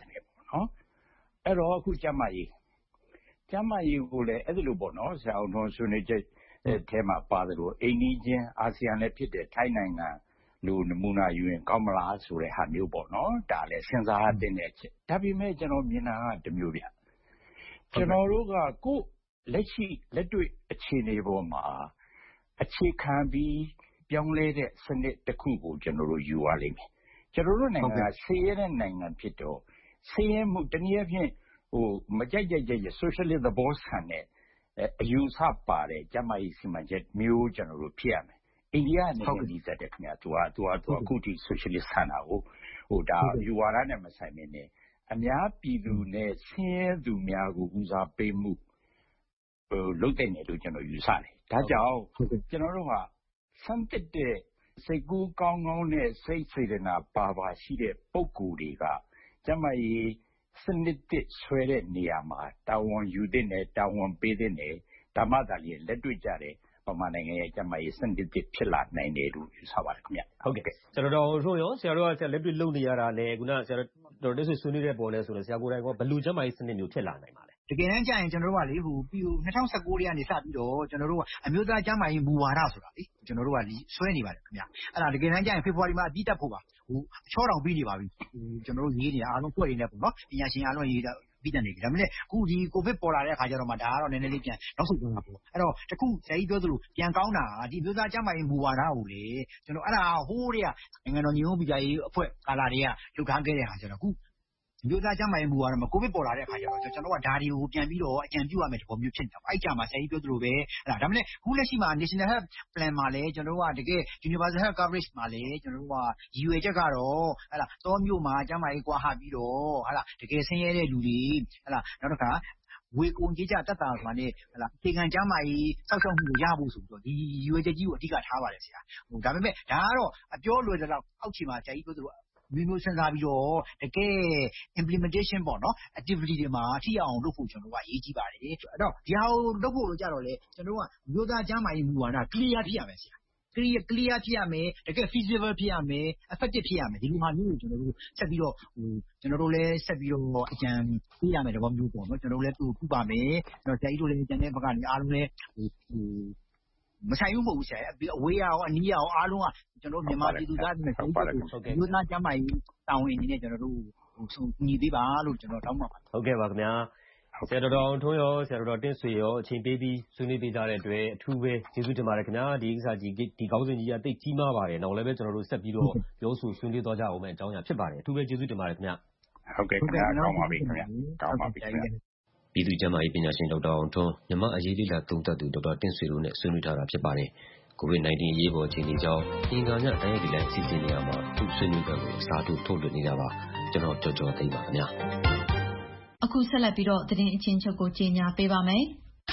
နော်အဲ့တော့အခုကျမကြီးကျမကြီးကိုလည်းအဲ့လိုပေါ့နော်ဆရာအောင်ထွန်းဆွေးနွေးချက်အဲမှာပါတယ်လို့အိန္ဒိချင်းအာဆီယံလည်းဖြစ်တဲ့ထိုင်းနိုင်ငံလူနမူနာယူရင်ကောင်းမလားဆိုတဲ့ဟာမျိုးပေါ့နော်ဒါလည်းစဉ်းစားရတဲ့အချက်ဒါပေမဲ့ကျွန်တော်မြင်တာကတစ်မျိုးဗျကျွန်တော်တို့ကကိုယ်လက်ရှိလက်တွေ့အခြေအနေပေါ်မှာအခြေခံပြီးပြောင်းလဲတဲ့စနစ်တစ်ခုကိုကျွန်တော်တို့ယူရလိမ့်မယ်ကျွန်တော်တို့နိုင်ငံကဆေးရတဲ့နိုင်ငံဖြစ်တော့ဆေးရမှုတနည်းအားဖြင့်ဟိုမကြိုက်ကြိုက်ကြိုက် socialist သဘောဆန်တဲ့အယူဆပါတယ်ကျမကြီးစီမံချက်မျိုးကျွန်တော်တို့ဖြစ်ရမယ်အိန္ဒိယနိုင်ငံကြီးစတဲ့ခင်ဗျာသူကသူကသူအခုဒီ socialist ဆန်တာကိုဟိုဒါယူဝါဒနဲ့မဆိုင်မင်းနဲ့အများပြည်သူနဲ့ဆင်းရဲသူများကိုဦးစားပေးမှုဟိုလုပ်တဲ့နေလို့ကျွန်တော်ယူဆတယ်ဒါကြောင့်ကျွန်တော်တို့ကစမ်းသစ်တဲ့စိတ်ကူးကောင်းကောင်းနဲ့စိတ်စေတနာပါပါရှိတဲ့ပုံကိုယ်တွေကကျမကြီးစနစ်တစ်ဆွဲတဲ့နေရာမှာတာဝန်ယူတဲ့နဲ့တာဝန်ပေးတဲ့နဲ့ဓမ္မသာလျက်လက်တွေ့ကြတဲ့ပမာနိုင်ငံရဲ့ကျမကြီးစနစ်တစ်ဖြစ်လာနိုင်တယ်လို့ယူဆပါတယ်ခင်ဗျဟုတ်ကဲ့ဆရာတော်တို့ရောဆရာတို့ကဆရာလက်တွေ့လုပ်နေရတာနဲ့ခုနဆရာတော်တို့ဆွေးနွေးတဲ့ပေါ်လဲဆိုတော့ဆရာကိုယ်တိုင်ကဘယ်လိုကျမကြီးစနစ်မျိုးဖြစ်လာနိုင်ပါလဲတကယ်တမ်းကျရင်ကျွန်တော်တို့ကလေဟိုပြီး၂၀၁၉ထဲကနေစပြီးတော့ကျွန်တော်တို့ကအမျိုးသားကျန်းမာရေးမူဝါဒဆိုတာလေကျွန်တော်တို့ကဆွဲနေပါတယ်ခင်ဗျအဲ့ဒါတကယ်တမ်းကျရင်ဖေဖော်ဝါရီမှာအပြီးတက်ဖို့ပါဟိုအချောတောင်ပြီးနေပါပြီဟိုကျွန်တော်တို့ရေးနေတာအားလုံးဖွဲ့နေတယ်ပေါ့နော်ပညာရှင်အားလုံးရေးတာပြီးတက်နေပြီဒါပေမဲ့အခုဒီကိုဗစ်ပေါ်လာတဲ့အခါကျတော့မှဒါကတော့နည်းနည်းလေးပြန်နောက်ဆုတ်သွားတာပေါ့အဲ့တော့တခုဆရာကြီးပြောသလိုပြန်ကောင်းတာဒီမျိုးသားကျန်းမာရေးမူဝါဒကိုလေကျွန်တော်အဲ့ဒါဟိုးတွေကနိုင်ငံတော်ညီညွတ်မှုပြည်ရေးအဖွဲ့ကာလာတွေကလှုပ်ထားခဲ့တဲ့ဟာကျတော့အခုမျိုးသားကျန်းမာရေးမူဝါဒမှာကိုဗစ်ပေါ်လာတဲ့အခါကျတော့ကျွန်တော်ကဒါတွေကိုပြန်ပြီးတော့အကြံပြုရမယ်တပုံမျိုးဖြစ်နေတာအဲ့ကြမှာဆရာကြီးပြောသလိုပဲအဲ့ဒါဒါပေမဲ့ခုလက်ရှိမှာ National Health Plan မှာလည်းကျွန်တော်တို့ကတကယ် Universal Health Coverage မှာလည်းကျွန်တော်တို့ကရည်ရွယ်ချက်ကတော့အဲ့ဒါတောမြို့မှာကျန်းမာရေးကွာဟပြီးတော့ဟလာတကယ်ဆင်းရဲတဲ့လူတွေဟလာနောက်တစ်ခါဝေကုန်ကြီးကြတက်တာဆိုတာနဲ့ဟလာအခြေခံကျန်းမာရေးစောင့်ရှောက်မှုကိုရဖို့ဆိုပြီးတော့ဒီရည်ရွယ်ချက်ကြီးကိုအဓိကထားပါတယ်ဆရာဟိုဒါပေမဲ့ဒါကတော့အပြောလွယ်တဲ့လောက်အောက်ခြေမှာဆရာကြီးပြောသလိုမျိုးမျိုးစဉ်းစားပြီးတော့တကယ် implementation ပေါ့နော် activity တွေမှာထိအောင်လုပ်ဖို့ကျွန်တော်တို့ကအရေးကြီးပါတယ်အဲ့တော့ဒီဟာကိုလုပ်ဖို့ကြတော့လေကျွန်တော်တို့ကမျိုးသားကျန်းမာရေးမူဝါဒ clear ဖြစ်ရမယ်ဆရာ clear clear ဖြစ်ရမယ်တကယ် feasible ဖြစ်ရမယ် effective ဖြစ်ရမယ်ဒီလိုဟာမျိုးကိုကျွန်တော်တို့ဆက်ပြီးတော့ဟိုကျွန်တော်တို့လည်းဆက်ပြီးတော့အကြံပေးရမယ်တဘောမျိုးပေါ့နော်ကျွန်တော်တို့လည်းသူ့ပြပါမယ်အဲ့တော့ဆရာကြီးတို့လည်းကျန်တဲ့ဘက်ကနေအားလုံးလည်းဟိုဟိုမဆိုင်ဘူးမဟုတ်ဘူးဆရာအဝေးရအောင်အနီးရအောင်အားလုံးကကျွန်တော်မြန်မာပြည်သူသားတွေနဲ့ဆက်ပြီးတော့မျိုးသားကျန်းမာရေးတာဝန်အနေနဲ့ကျွန်တော်တို့ဟိုညီသေးပါလို့ကျွန်တော်တောင်းပါပါတယ်ဟုတ်ကဲ့ပါခင်ဗျာဆရာတော်တော်ထွန်းရောဆရာတော်တင့်ဆွေရောအချိန်ပေးပြီးဆွေးနွေးပေးကြတဲ့အတွက်အထူးပဲကျေးဇူးတင်ပါတယ်ခင်ဗျာဒီကိစ္စကြီးဒီကောင်းစဉ်ကြီးကတိတ်ကြီးမားပါတယ်နောက်လည်းပဲကျွန်တော်တို့ဆက်ပြီးတော့ပြောဆိုဆွေးနွေးသွားကြအောင်မယ်အကြောင်းအရာဖြစ်ပါတယ်အထူးပဲကျေးဇူးတင်ပါတယ်ခင်ဗျာဟုတ်ကဲ့ခင်ဗျာကောင်းပါပြီခင်ဗျာကောင်းပါပြီခင်ဗျာပြည်သူ့ကျန်းမာရေးပညာရှင်ဒေါက်တာအောင်ထွန်းမြန်မာအရေးလေးလာသုံးသပ်သူဒေါက်တာတင့်ဆွေတို့နဲ့ဆွေးနွေးထားတာဖြစ်ပါတယ်ကိုဗစ် nineteen အရေးပေါ်အခြေအနေကြောင့်အင်္ဂါညတိုင်းရိုက်ဒီလိုင်းစီစဉ်နေရမှာသူဆွေးနွေးပွဲကိုအစားထိုးထုတ်လွှင့်နေတာပါကျွန်တော်ကြော်ကြော်သိမ်းပါခင်ဗျာအခုဆက်လက်ပြီးတော့သတင်းအချင်းချုပ်ကိုကြီးညာပေးပါမယ်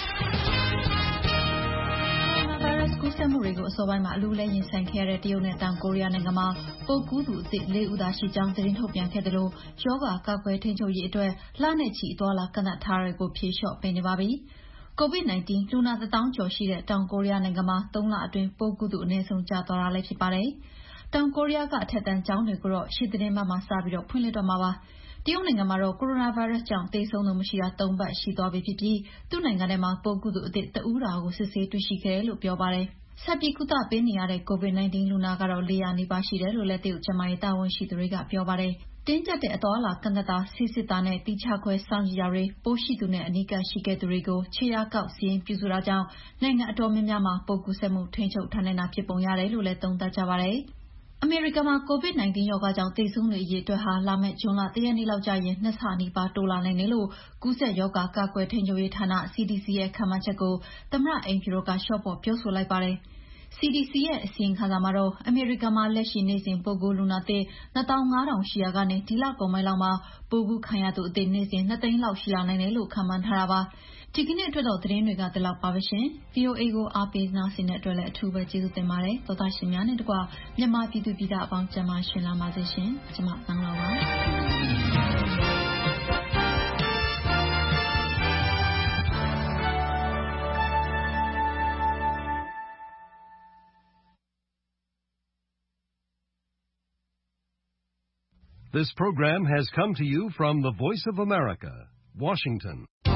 ကူးစက်မှုတွေကိုအစောပိုင်းမှာအလူးလဲရင်ဆိုင်ခဲ့ရတဲ့တရုတ်နဲ့တောင်ကိုရီးယားနိုင်ငံမှာပိုးကူးသူအသစ်လေးဦးသာရှိကြောင်းသတင်းထုတ်ပြန်ခဲ့တယ်လို့ယောဂကာကွယ်ထိန်းချုပ်ရေးအတွက်လနဲ့ချီအသွားလာကန့်သတ်ထားတွေကိုဖြေလျှော့ပေးနေပါပြီ။ ကိုဗစ် nineteen လူနာတစ်သောင်းကျော်ရှိတဲ့တောင်ကိုရီးယားနိုင်ငံမှာသုံးလအတွင်းပိုးကူးသူအနည်းဆုံးကျသွားတာလည်းဖြစ်ပါတယ်။တောင်ကိုရီးယားကအထက်တန်းကျောင်းတွေကိုတော့ရှေ့သတင်းပတ်မှာစပြီးတော့ဖွင့်လှစ်တော့မှာပါ။တရုတ်နိုင်ငံမှာတော့ကိုရိုနာဗိုင်းရပ်စ်ကြောင့်သေဆုံးသူမရှိတာသုံးပတ်ရှိသွားပြီဖြစ်ပြီးသူ့နိုင်ငံထဲမှာပိုးကူးသူအသစ်တဦးတာကိုစစ်ဆေးတွေ့ရှိခဲ့တယ်လို့ပြောပါတယ်။ဆက်ပြီးကုသပေးနေရတဲ့ကိုဗစ် nineteen လူနာကတော့လေးရာနီးပါးရှိတယ်လို့လည်းတရုတ်ကျန်းမာရေးတာဝန်ရှိသူတွေကပြောပါတယ်။တင်းကျပ်တဲ့အသွားအလာကန့်သတ်တာဆေးစစ်တာနဲ့တိကျခွဲစောင့်ကြည့်တာတွေပိုးရှိသူနဲ့အနီးကပ်ရှိခဲ့သူတွေကိုခြေရာကောက်စီးရင်ပြုစုတာကြောင့်နိုင်ငံအတော်များများမှာပိုးကူးစက်မှုထိန်းချုပ်ထားနိုင်တာဖြစ်ပုံရတယ်လို့လည်းသုံးသပ်ကြပါတယ်။အမေရိကန်မှာကိုဗစ် nineteen ရောဂါကြောင့်သေဆုံးသူအရေအတွက်ဟာလာမယ့်ဇွန်လတရက်နေ့လောက်ကျရင်နှစ်ဆနီးပါးတိုးလာနိုင်တယ်လို့ကူးစက်ရောဂါကာကွယ်ထိန်းချုပ်ရေးဌာန C D C ရဲ့ခန့်မှန်းချက်ကိုသမ္မတအိမ်ဖြူတော်ကလျှော့ပေါ့ပြောဆိုလိုက်ပါတယ်။ C D C ရဲ့အစီရင်ခံစာမှာတော့အမေရိကန်မှာလက်ရှိနေ့စဉ်ပိုးကူးလူနာသစ်နှစ်သောင်းငါးထောင်ရှိရာကနေဒီလကုန်ပိုင်းလောက်မှာပိုးကူးခံရသူအသစ်နေ့စဉ်နှစ်သိန်းလောက်ရှိလာနိုင်တယ်လို့ခန့်မှန်းထားတာပါ။ဒီကနေ့အတွက်တော့သတင်းတွေကဒီလောက်ပါပဲရှင်။ V O A ကိုအားပေးနားဆင်တဲ့အတွက်လည်းအထူးပဲကျေးဇူးတင်ပါတယ်။သောသားရှင်များနဲ့တကွမြန်မာပြည်သူပြည်သားအပေါင်းကျန်းမာရှင်လာပါစေရှင်။ကျွန်မနန်းတော်ပါ This program has come to you from the Voice of America, Washington.